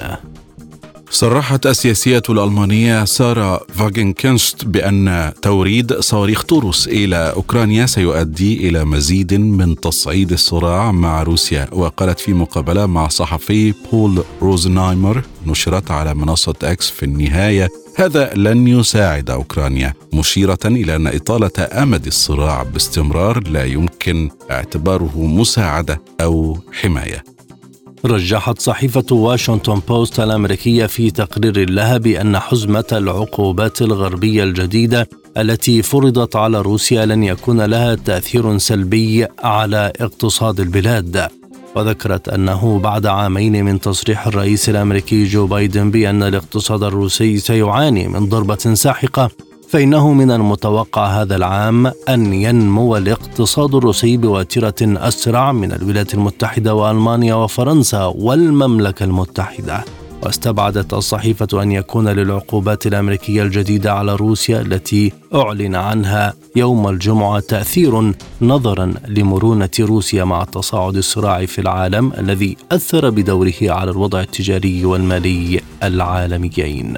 صرحت السياسية الألمانية سارا فاغنكنشت بأن توريد صواريخ طوروس إلى أوكرانيا سيؤدي إلى مزيد من تصعيد الصراع مع روسيا. وقالت في مقابلة مع صحفي بول روزنهايمر نشرت على منصة إكس في النهاية هذا لن يساعد أوكرانيا، مشيرة إلى أن إطالة أمد الصراع باستمرار لا يمكن اعتباره مساعدة أو حماية. رجحت صحيفة واشنطن بوست الأمريكية في تقرير لها بأن حزمة العقوبات الغربية الجديدة التي فرضت على روسيا لن يكون لها تأثير سلبي على اقتصاد البلاد. وذكرت أنه بعد عامين من تصريح الرئيس الأمريكي جو بايدن بأن الاقتصاد الروسي سيعاني من ضربة ساحقة، فإنه من المتوقع هذا العام أن ينمو الاقتصاد الروسي بوتيرة أسرع من الولايات المتحدة وألمانيا وفرنسا والمملكة المتحدة. واستبعدت الصحيفة أن يكون للعقوبات الأمريكية الجديدة على روسيا التي أعلن عنها يوم الجمعة تأثير نظرا لمرونة روسيا مع تصاعد الصراع في العالم الذي أثر بدوره على الوضع التجاري والمالي العالميين.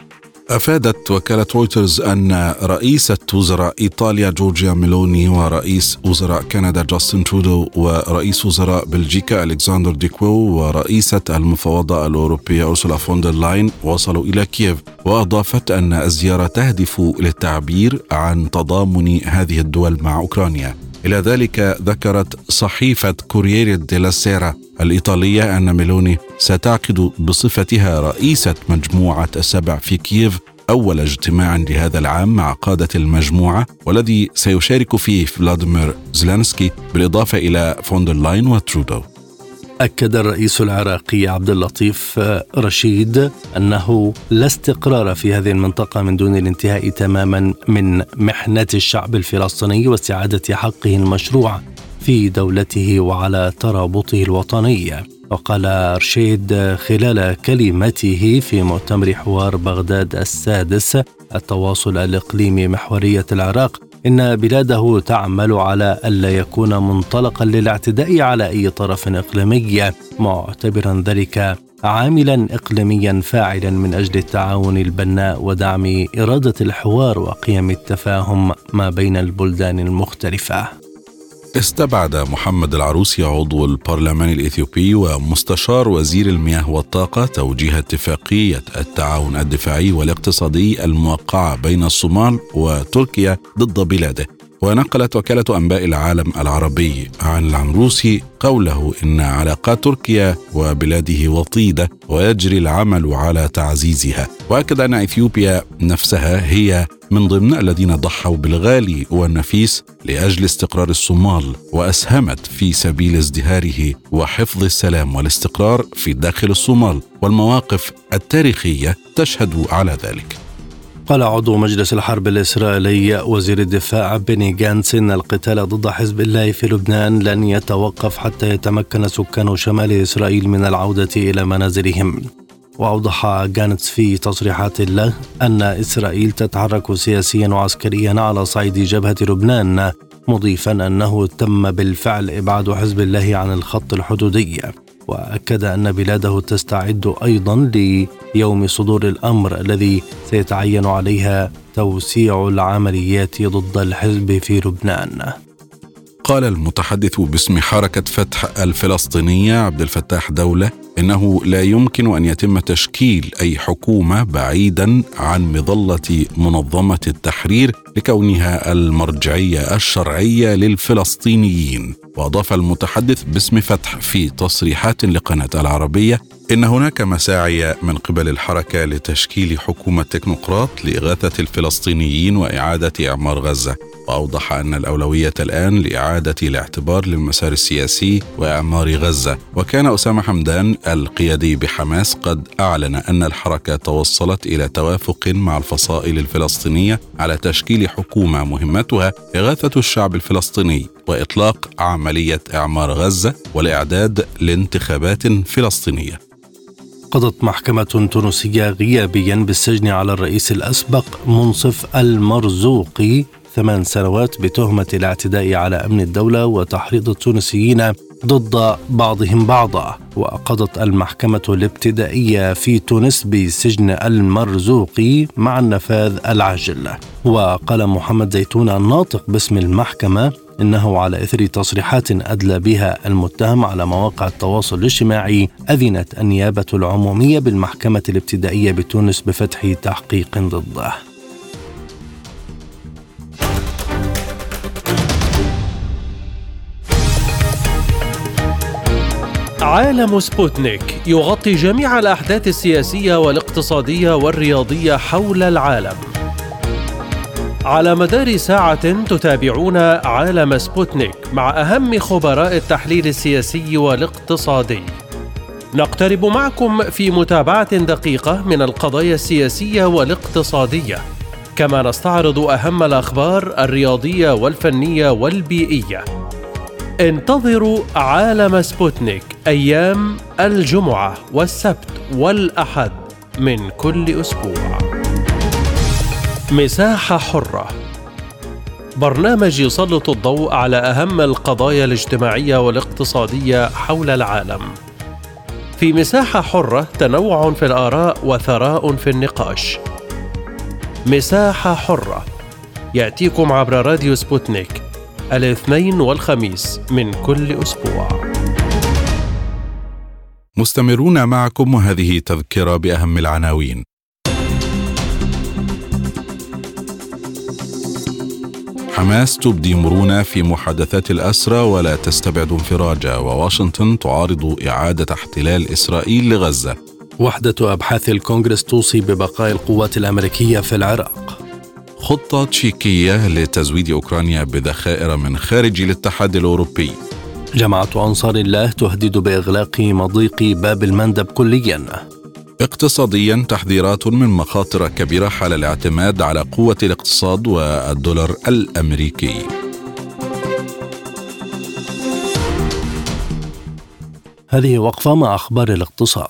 أفادت وكالة رويترز أن رئيسة وزراء إيطاليا جورجيا ميلوني ورئيس وزراء كندا جاستن ترودو ورئيس وزراء بلجيكا ألكسندر ديكوو ورئيسة المفوضة الأوروبية أورسولا فوندر لاين وصلوا إلى كييف. وأضافت أن الزيارة تهدف للتعبير عن تضامن هذه الدول مع أوكرانيا. إلى ذلك ذكرت صحيفة كورييري ديلا سيرا الإيطالية أن ميلوني ستعقد بصفتها رئيسة مجموعة السبع في كييف أول اجتماع لهذا العام مع قادة المجموعة، والذي سيشارك فيه فلاديمير زيلينسكي بالإضافة إلى فوندر لاين وترودو. أكد الرئيس العراقي عبد اللطيف رشيد أنه لا استقرار في هذه المنطقة من دون الانتهاء تماما من محنة الشعب الفلسطيني واستعادة حقه المشروع في دولته وعلى ترابطه الوطني. وقال رشيد خلال كلمته في مؤتمر حوار بغداد السادس التواصل الإقليمي محورية العراق إن بلاده تعمل على ألا يكون منطلقا للاعتداء على أي طرف إقليمي، معتبرا ذلك عاملا إقليميا فاعلا من أجل التعاون البناء ودعم إرادة الحوار وقيم التفاهم ما بين البلدان المختلفة. استبعد محمد العروسي عضو البرلمان الإثيوبي ومستشار وزير المياه والطاقة توجيه اتفاقية التعاون الدفاعي والاقتصادي الموقعة بين الصومال وتركيا ضد بلاده. ونقلت وكالة أنباء العالم العربي عن العمروسي قوله إن علاقات تركيا وبلاده وطيدة ويجري العمل على تعزيزها. وأكد أن إثيوبيا نفسها هي من ضمن الذين ضحوا بالغالي والنفيس لأجل استقرار الصومال وأسهمت في سبيل ازدهاره وحفظ السلام والاستقرار في داخل الصومال، والمواقف التاريخية تشهد على ذلك. قال عضو مجلس الحرب الإسرائيلي وزير الدفاع بني جانتس إن القتال ضد حزب الله في لبنان لن يتوقف حتى يتمكن سكان شمال إسرائيل من العودة إلى منازلهم. وأوضح جانتس في تصريحات له أن إسرائيل تتحرك سياسيا وعسكريا على صعيد جبهة لبنان، مضيفا أنه تم بالفعل إبعاد حزب الله عن الخط الحدودي. وأكد أن بلاده تستعد أيضا ليوم صدور الأمر الذي سيتعين عليها توسيع العمليات ضد الحزب في لبنان. قال المتحدث باسم حركة فتح الفلسطينية عبد الفتاح دولة إنه لا يمكن أن يتم تشكيل أي حكومة بعيدا عن مظلة منظمة التحرير لكونها المرجعية الشرعية للفلسطينيين. وأضاف المتحدث باسم فتح في تصريحات لقناة العربية إن هناك مساعي من قبل الحركة لتشكيل حكومة تكنوقراط لإغاثة الفلسطينيين وإعادة إعمار غزة. وأوضح أن الأولوية الآن لإعادة الاعتبار للمسار السياسي وإعمار غزة. وكان أسامة حمدان القيادي بحماس قد أعلن أن الحركة توصلت إلى توافق مع الفصائل الفلسطينية على تشكيل حكومة مهمتها إغاثة الشعب الفلسطيني وإطلاق عملية إعمار غزة والإعداد لانتخابات فلسطينية. قضت محكمة تونسية غيابيا بالسجن على الرئيس الأسبق منصف المرزوقي ثمان سنوات بتهمة الاعتداء على أمن الدولة وتحريض التونسيين ضد بعضهم بعضا. وقضت المحكمة الابتدائية في تونس بسجن المرزوقي مع النفاذ العاجل. وقال محمد زيتون الناطق باسم المحكمة إنه على إثر تصريحات أدلى بها المتهم على مواقع التواصل الاجتماعي أذنت النيابة العمومية بالمحكمة الابتدائية بتونس بفتح تحقيق ضده. عالم سبوتنيك يغطي جميع الأحداث السياسية والاقتصادية والرياضية حول العالم. على مدار ساعة تتابعون عالم سبوتنيك مع أهم خبراء التحليل السياسي والاقتصادي. نقترب معكم في متابعة دقيقة من القضايا السياسية والاقتصادية، كما نستعرض أهم الأخبار الرياضية والفنية والبيئية. انتظروا عالم سبوتنيك أيام الجمعة والسبت والأحد من كل أسبوع. مساحة حرة، برنامج يسلط الضوء على أهم القضايا الاجتماعية والاقتصادية حول العالم. في مساحة حرة تنوع في الآراء وثراء في النقاش. مساحة حرة يأتيكم عبر راديو سبوتنيك الاثنين والخميس من كل أسبوع. مستمرون معكم وهذه تذكرة بأهم العناوين. حماس تبدي مرونة في محادثات الأسرى ولا تستبعد انفراجة، وواشنطن تعارض إعادة احتلال إسرائيل لغزة. وحدة أبحاث الكونغرس توصي ببقاء القوات الأمريكية في العراق. خطة تشيكية لتزويد أوكرانيا بذخائر من خارج الاتحاد الأوروبي. جماعة أنصار الله تهدد بإغلاق مضيق باب المندب كلياً. اقتصادياً تحذيرات من مخاطر كبيرة حال الاعتماد على قوة الاقتصاد والدولار الأمريكي. هذه وقفة مع أخبار الاقتصاد.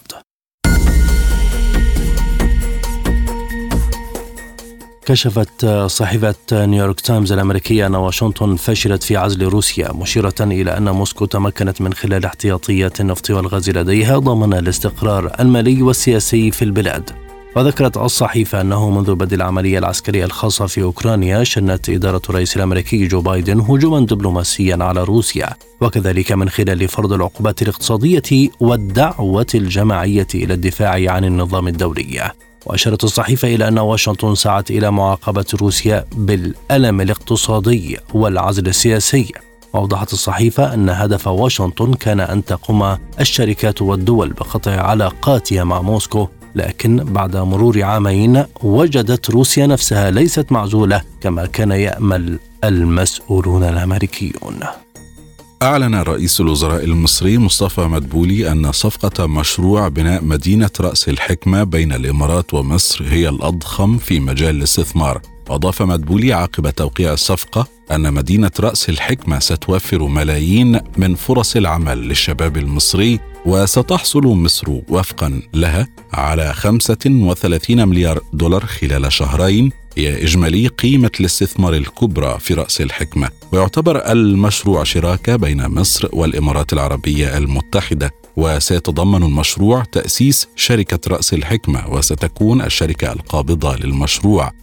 كشفت صحيفة نيويورك تايمز الأمريكية أن واشنطن فشلت في عزل روسيا، مشيرة إلى أن موسكو تمكنت من خلال احتياطيات النفط والغاز لديها ضمن الاستقرار المالي والسياسي في البلاد. وذكرت الصحيفة أنه منذ بدء العملية العسكرية الخاصة في أوكرانيا شنت إدارة الرئيس الأمريكي جو بايدن هجوما دبلوماسيا على روسيا، وكذلك من خلال فرض العقوبات الاقتصادية والدعوة الجماعية إلى الدفاع عن النظام الدولي. وأشارت الصحيفة إلى أن واشنطن سعت إلى معاقبة روسيا بالألم الاقتصادي والعزل السياسي. وأوضحت الصحيفة أن هدف واشنطن كان أن تقوم الشركات والدول بقطع علاقاتها مع موسكو، لكن بعد مرور عامين وجدت روسيا نفسها ليست معزولة كما كان يأمل المسؤولون الأمريكيون. أعلن رئيس الوزراء المصري مصطفى مدبولي أن صفقة مشروع بناء مدينة رأس الحكمة بين الإمارات ومصر هي الأضخم في مجال الاستثمار. أضاف مدبولي عقب توقيع الصفقة أن مدينة رأس الحكمة ستوفر ملايين من فرص العمل للشباب المصري، وستحصل مصر وفقا لها على خمسة وثلاثين مليار دولار خلال شهرين، هي إجمالي قيمة الاستثمار الكبرى في رأس الحكمة. ويعتبر المشروع شراكة بين مصر والإمارات العربية المتحدة، وسيتضمن المشروع تأسيس شركة رأس الحكمة، وستكون الشركة القابضة للمشروع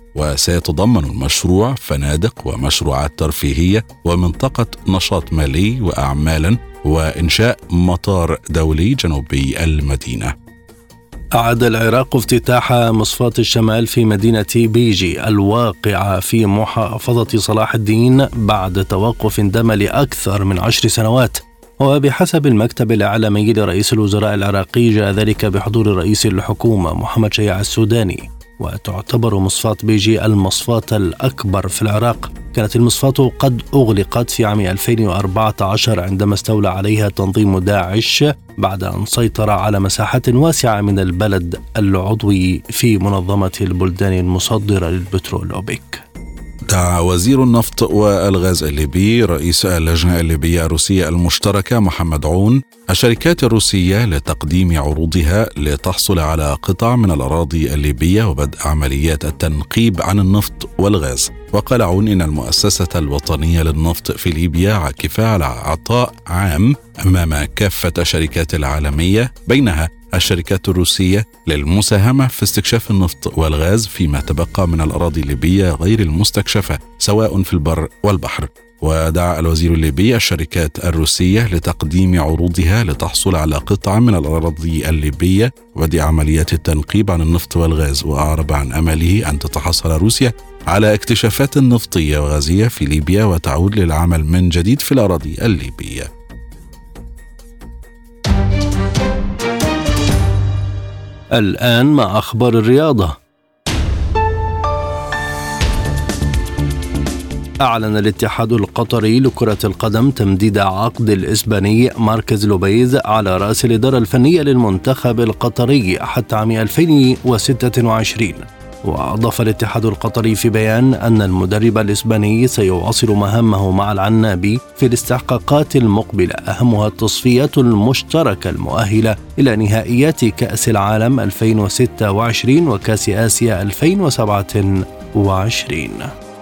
وسيتضمن المشروع فنادق ومشروعات ترفيهية ومنطقة نشاط مالي وأعمالا وإنشاء مطار دولي جنوبي المدينة. أعاد العراق افتتاح مصفاة الشمال في مدينة بيجي الواقعة في محافظة صلاح الدين بعد توقف دام لأكثر من عشر سنوات. وبحسب المكتب الإعلامي لرئيس الوزراء العراقي جاء ذلك بحضور رئيس الحكومة محمد شيع السوداني. وتعتبر مصفاة بيجي المصفاة الأكبر في العراق. كانت المصفاة قد أغلقت في عام ألفين وأربعة عشر عندما استولى عليها تنظيم داعش بعد أن سيطر على مساحات واسعة من البلد العضوي في منظمة البلدان المصدرة للبترول أوبك. دعا وزير النفط والغاز الليبي رئيس اللجنة الليبية الروسية المشتركة محمد عون الشركات الروسية لتقديم عروضها لتحصل على قطع من الأراضي الليبية وبدء عمليات التنقيب عن النفط والغاز. وقال عون إن المؤسسة الوطنية للنفط في ليبيا عاكفة على عطاء عام أمام كافة الشركات العالمية بينها الشركات الروسية للمساهمة في استكشاف النفط والغاز فيما تبقى من الأراضي الليبية غير المستكشفة سواء في البر والبحر. ودعا الوزير الليبي الشركات الروسية لتقديم عروضها لتحصل على قطع من الأراضي الليبية وبدء عمليات التنقيب عن النفط والغاز. وأعرب عن أمله أن تتحصل روسيا على اكتشافات نفطية وغازية في ليبيا وتعود للعمل من جديد في الأراضي الليبية. الآن مع أخبار الرياضة. أعلن الاتحاد القطري لكرة القدم تمديد عقد الإسباني ماركيز لوبيز على رأس الإدارة الفنية للمنتخب القطري حتى عام ألفين وستة وعشرين. وأضاف الاتحاد القطري في بيان أن المدرب الإسباني سيواصل مهامه مع العنابي في الاستحقاقات المقبلة أهمها التصفيات المشتركة المؤهلة إلى نهائيات كأس العالم ألفين وستة وعشرين وكأس آسيا ألفين وسبعة وعشرين.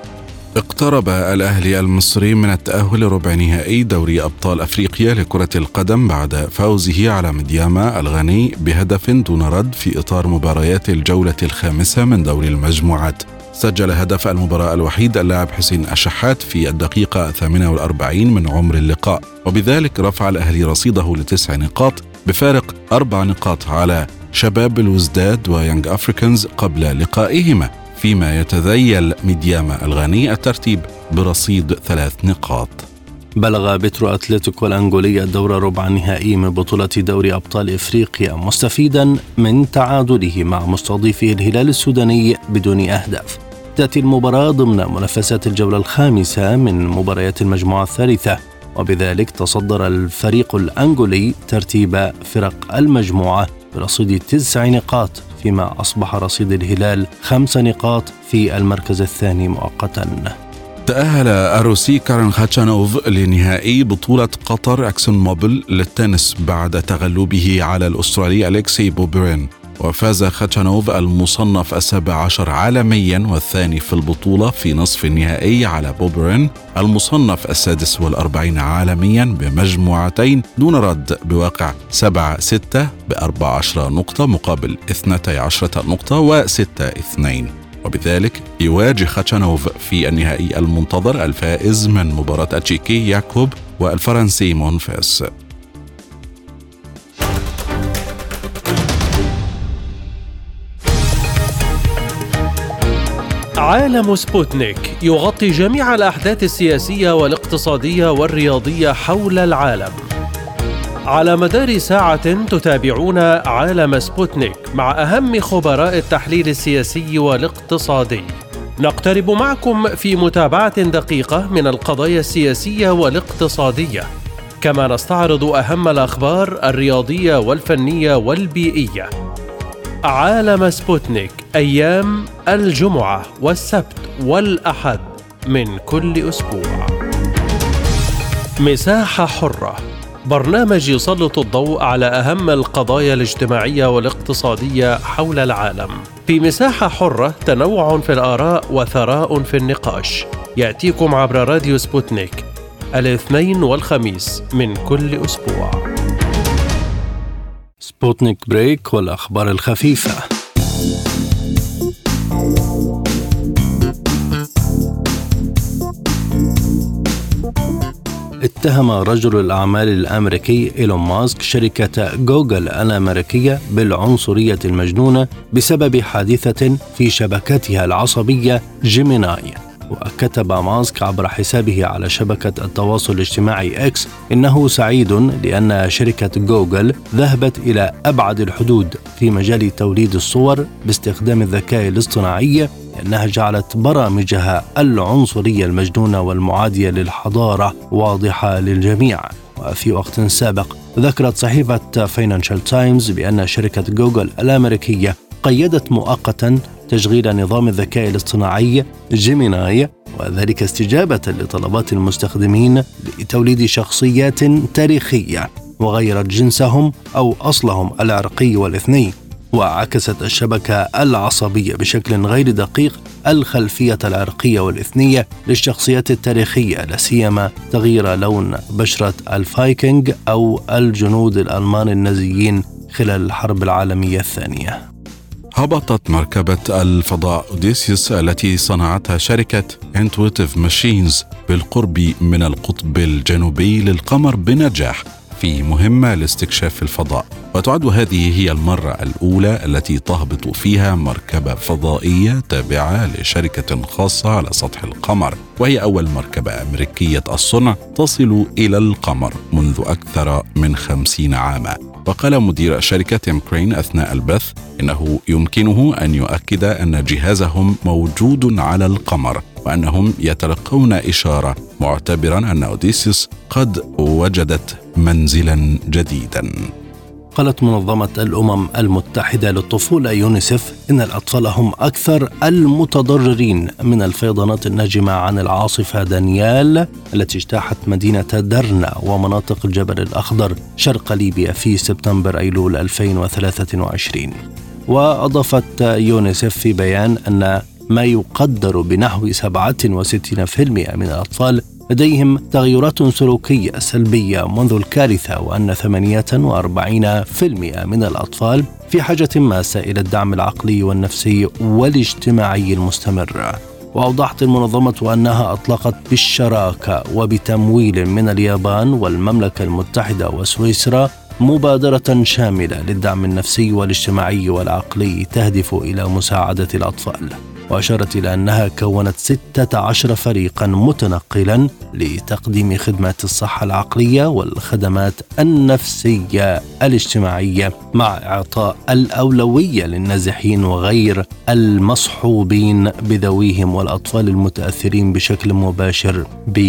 اقترب الأهلي المصري من التأهل لربع نهائي دوري أبطال أفريقيا لكرة القدم بعد فوزه على مدياما الغني بهدف دون رد في إطار مباريات الجولة الخامسة من دوري المجموعات. سجل هدف المباراة الوحيد اللاعب حسين الشحات في الدقيقة الثامنة والأربعين من عمر اللقاء، وبذلك رفع الأهلي رصيده لتسع نقاط بفارق أربع نقاط على شباب الوزداد ويانج أفريكانز قبل لقائهما، فيما يتذيل ميدياما الغني الترتيب برصيد ثلاث نقاط. بلغ بترو أتلتيكو الأنغولي الدور ربع النهائي من بطولة دوري أبطال إفريقيا مستفيدا من تعادله مع مستضيفه الهلال السوداني بدون أهداف. تأتي المباراة ضمن منافسات الجولة الخامسة من مباريات المجموعة الثالثة، وبذلك تصدر الفريق الأنغولي ترتيب فرق المجموعة برصيد تسع نقاط، فيما أصبح رصيد الهلال خمس نقاط في المركز الثاني مؤقتا. تأهل الروسي كارين خاتشانوف لنهائي بطولة قطر أكسون موبل للتنس بعد تغلبه على الأسترالي أليكسي بوبرين. وفاز خاتشانوف المصنف السابع عشر عالميا والثاني في البطولة في نصف النهائي على بوبرين المصنف السادس والأربعين عالميا بمجموعتين دون رد بواقع سبعة ستة بأربع عشرة نقطة مقابل اثنتي عشرة نقطة وستة اثنين. وبذلك يواجه خاتشانوف في النهائي المنتظر الفائز من مباراة التشيكي ياكوب والفرنسي مونفيس. عالم سبوتنيك يغطي جميع الأحداث السياسية والاقتصادية والرياضية حول العالم. على مدار ساعة تتابعون عالم سبوتنيك مع أهم خبراء التحليل السياسي والاقتصادي. نقترب معكم في متابعة دقيقة من القضايا السياسية والاقتصادية، كما نستعرض أهم الأخبار الرياضية والفنية والبيئية. عالم سبوتنيك أيام الجمعة والسبت والأحد من كل أسبوع. مساحة حرة، برنامج يسلط الضوء على أهم القضايا الاجتماعية والاقتصادية حول العالم. في مساحة حرة تنوع في الآراء وثراء في النقاش. يأتيكم عبر راديو سبوتنيك الاثنين والخميس من كل أسبوع. سبوتنيك بريك والأخبار الخفيفة. اتهم رجل الأعمال الأمريكي إيلون ماسك شركة جوجل الأمريكية بالعنصرية المجنونة بسبب حادثة في شبكتها العصبية جيميناي. وكتب ماسك عبر حسابه على شبكة التواصل الاجتماعي إكس إنه سعيد لأن شركة جوجل ذهبت إلى أبعد الحدود في مجال توليد الصور باستخدام الذكاء الاصطناعي، لأنها جعلت برامجها العنصرية المجنونة والمعادية للحضارة واضحة للجميع. وفي وقت سابق ذكرت صحيفة فاينانشال تايمز بأن شركة جوجل الأمريكية قيدت مؤقتا تشغيل نظام الذكاء الاصطناعي جيميناي، وذلك استجابة لطلبات المستخدمين لتوليد شخصيات تاريخية وغيرت جنسهم أو أصلهم العرقي والإثني. وعكست الشبكة العصبية بشكل غير دقيق الخلفية العرقية والإثنية للشخصيات التاريخية، لا سيما تغيير لون بشرة الفايكنج أو الجنود الألمان النازيين خلال الحرب العالمية الثانية. هبطت مركبة الفضاء أوديسيوس التي صنعتها شركة Intuitive Machines بالقرب من القطب الجنوبي للقمر بنجاح في مهمة لاستكشاف الفضاء، وتعد هذه هي المرة الأولى التي تهبط فيها مركبة فضائية تابعة لشركة خاصة على سطح القمر، وهي أول مركبة أمريكية الصنع تصل إلى القمر منذ أكثر من خمسين عاما. وقال مدير شركة تيم كرين أثناء البث إنه يمكنه أن يؤكد أن جهازهم موجود على القمر وأنهم يتلقون إشارة، معتبرا أن أوديسيوس قد وجدت منزلا جديدا. قالت منظمة الأمم المتحدة للطفولة يونيسف إن الأطفال هم أكثر المتضررين من الفيضانات الناجمة عن العاصفة دانيال التي اجتاحت مدينة درنا ومناطق الجبل الأخضر شرق ليبيا في سبتمبر أيلول ألفين وثلاثة وعشرين. وأضافت يونيسف في بيان أن ما يقدر بنحو سبعة وستين بالمئة من الأطفال لديهم تغيرات سلوكية سلبية منذ الكارثة، وأن ثمانية وأربعين بالمئة من الأطفال في حاجة ماسة إلى الدعم العقلي والنفسي والاجتماعي المستمر. وأوضحت المنظمة أنها أطلقت بالشراكة وبتمويل من اليابان والمملكة المتحدة وسويسرا مبادرة شاملة للدعم النفسي والاجتماعي والعقلي تهدف إلى مساعدة الأطفال. وأشارت إلى أنها كونت ستة عشر فريقا متنقلا لتقديم خدمات الصحة العقلية والخدمات النفسية الاجتماعية، مع إعطاء الأولوية للنازحين وغير المصحوبين بذويهم والأطفال المتأثرين بشكل مباشر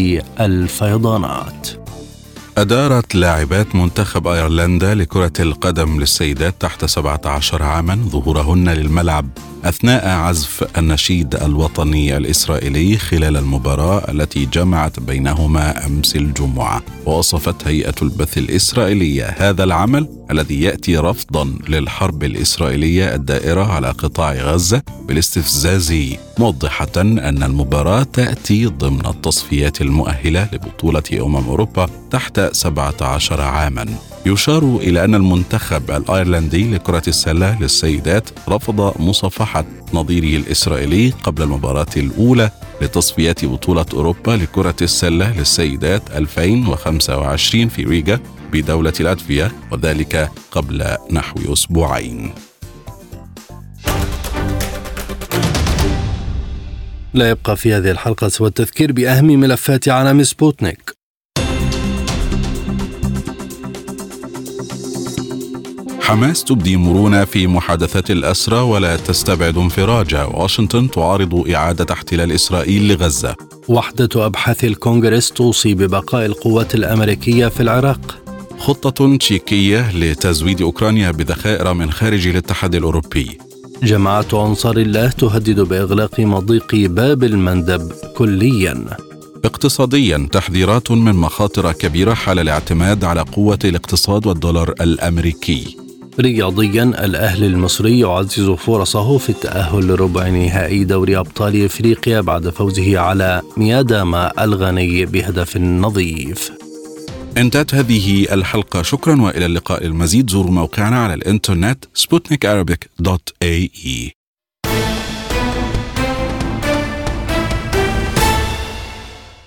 بالفيضانات. أدارت لاعبات منتخب أيرلندا لكرة القدم للسيدات تحت سبعة عشر عاما ظهورهن للملعب أثناء عزف النشيد الوطني الإسرائيلي خلال المباراة التي جمعت بينهما أمس الجمعة. ووصفت هيئة البث الإسرائيلية هذا العمل الذي يأتي رفضا للحرب الإسرائيلية الدائرة على قطاع غزة بالاستفزاز، موضحة أن المباراة تأتي ضمن التصفيات المؤهلة لبطولة أمم أوروبا تحت سبعة عشر عاما. يشار إلى أن المنتخب الأيرلندي لكرة السلة للسيدات رفض مصافحة نظيره الإسرائيلي قبل المباراة الأولى لتصفيات بطولة أوروبا لكرة السلة للسيدات ألفين وخمسة وعشرين في ريغا بدولة لاتفيا، وذلك قبل نحو أسبوعين. لا يبقى في هذه الحلقة سوى التذكير بأهم ملفات عالم سبوتنيك. حماس تبدي مرونة في محادثات الأسرى ولا تستبعد انفراجة. واشنطن تعارض إعادة احتلال إسرائيل لغزة. وحدة أبحاث الكونغرس توصي ببقاء القوات الأمريكية في العراق. خطة تشيكية لتزويد أوكرانيا بذخائر من خارج الاتحاد الأوروبي. جماعة أنصار الله تهدد بإغلاق مضيق باب المندب كلياً. اقتصادياً تحذيرات من مخاطر كبيرة حال الاعتماد على قوة الاقتصاد والدولار الأمريكي. رياضياً الأهلي المصري يعزز فرصه في التأهل لربع نهائي دوري أبطال إفريقيا بعد فوزه على مياداما الغني بهدف نظيف. انتهت هذه الحلقة، شكرا وإلى اللقاء. المزيد زوروا موقعنا على الإنترنت سبوتنيك أرابيك دوت إيه إي.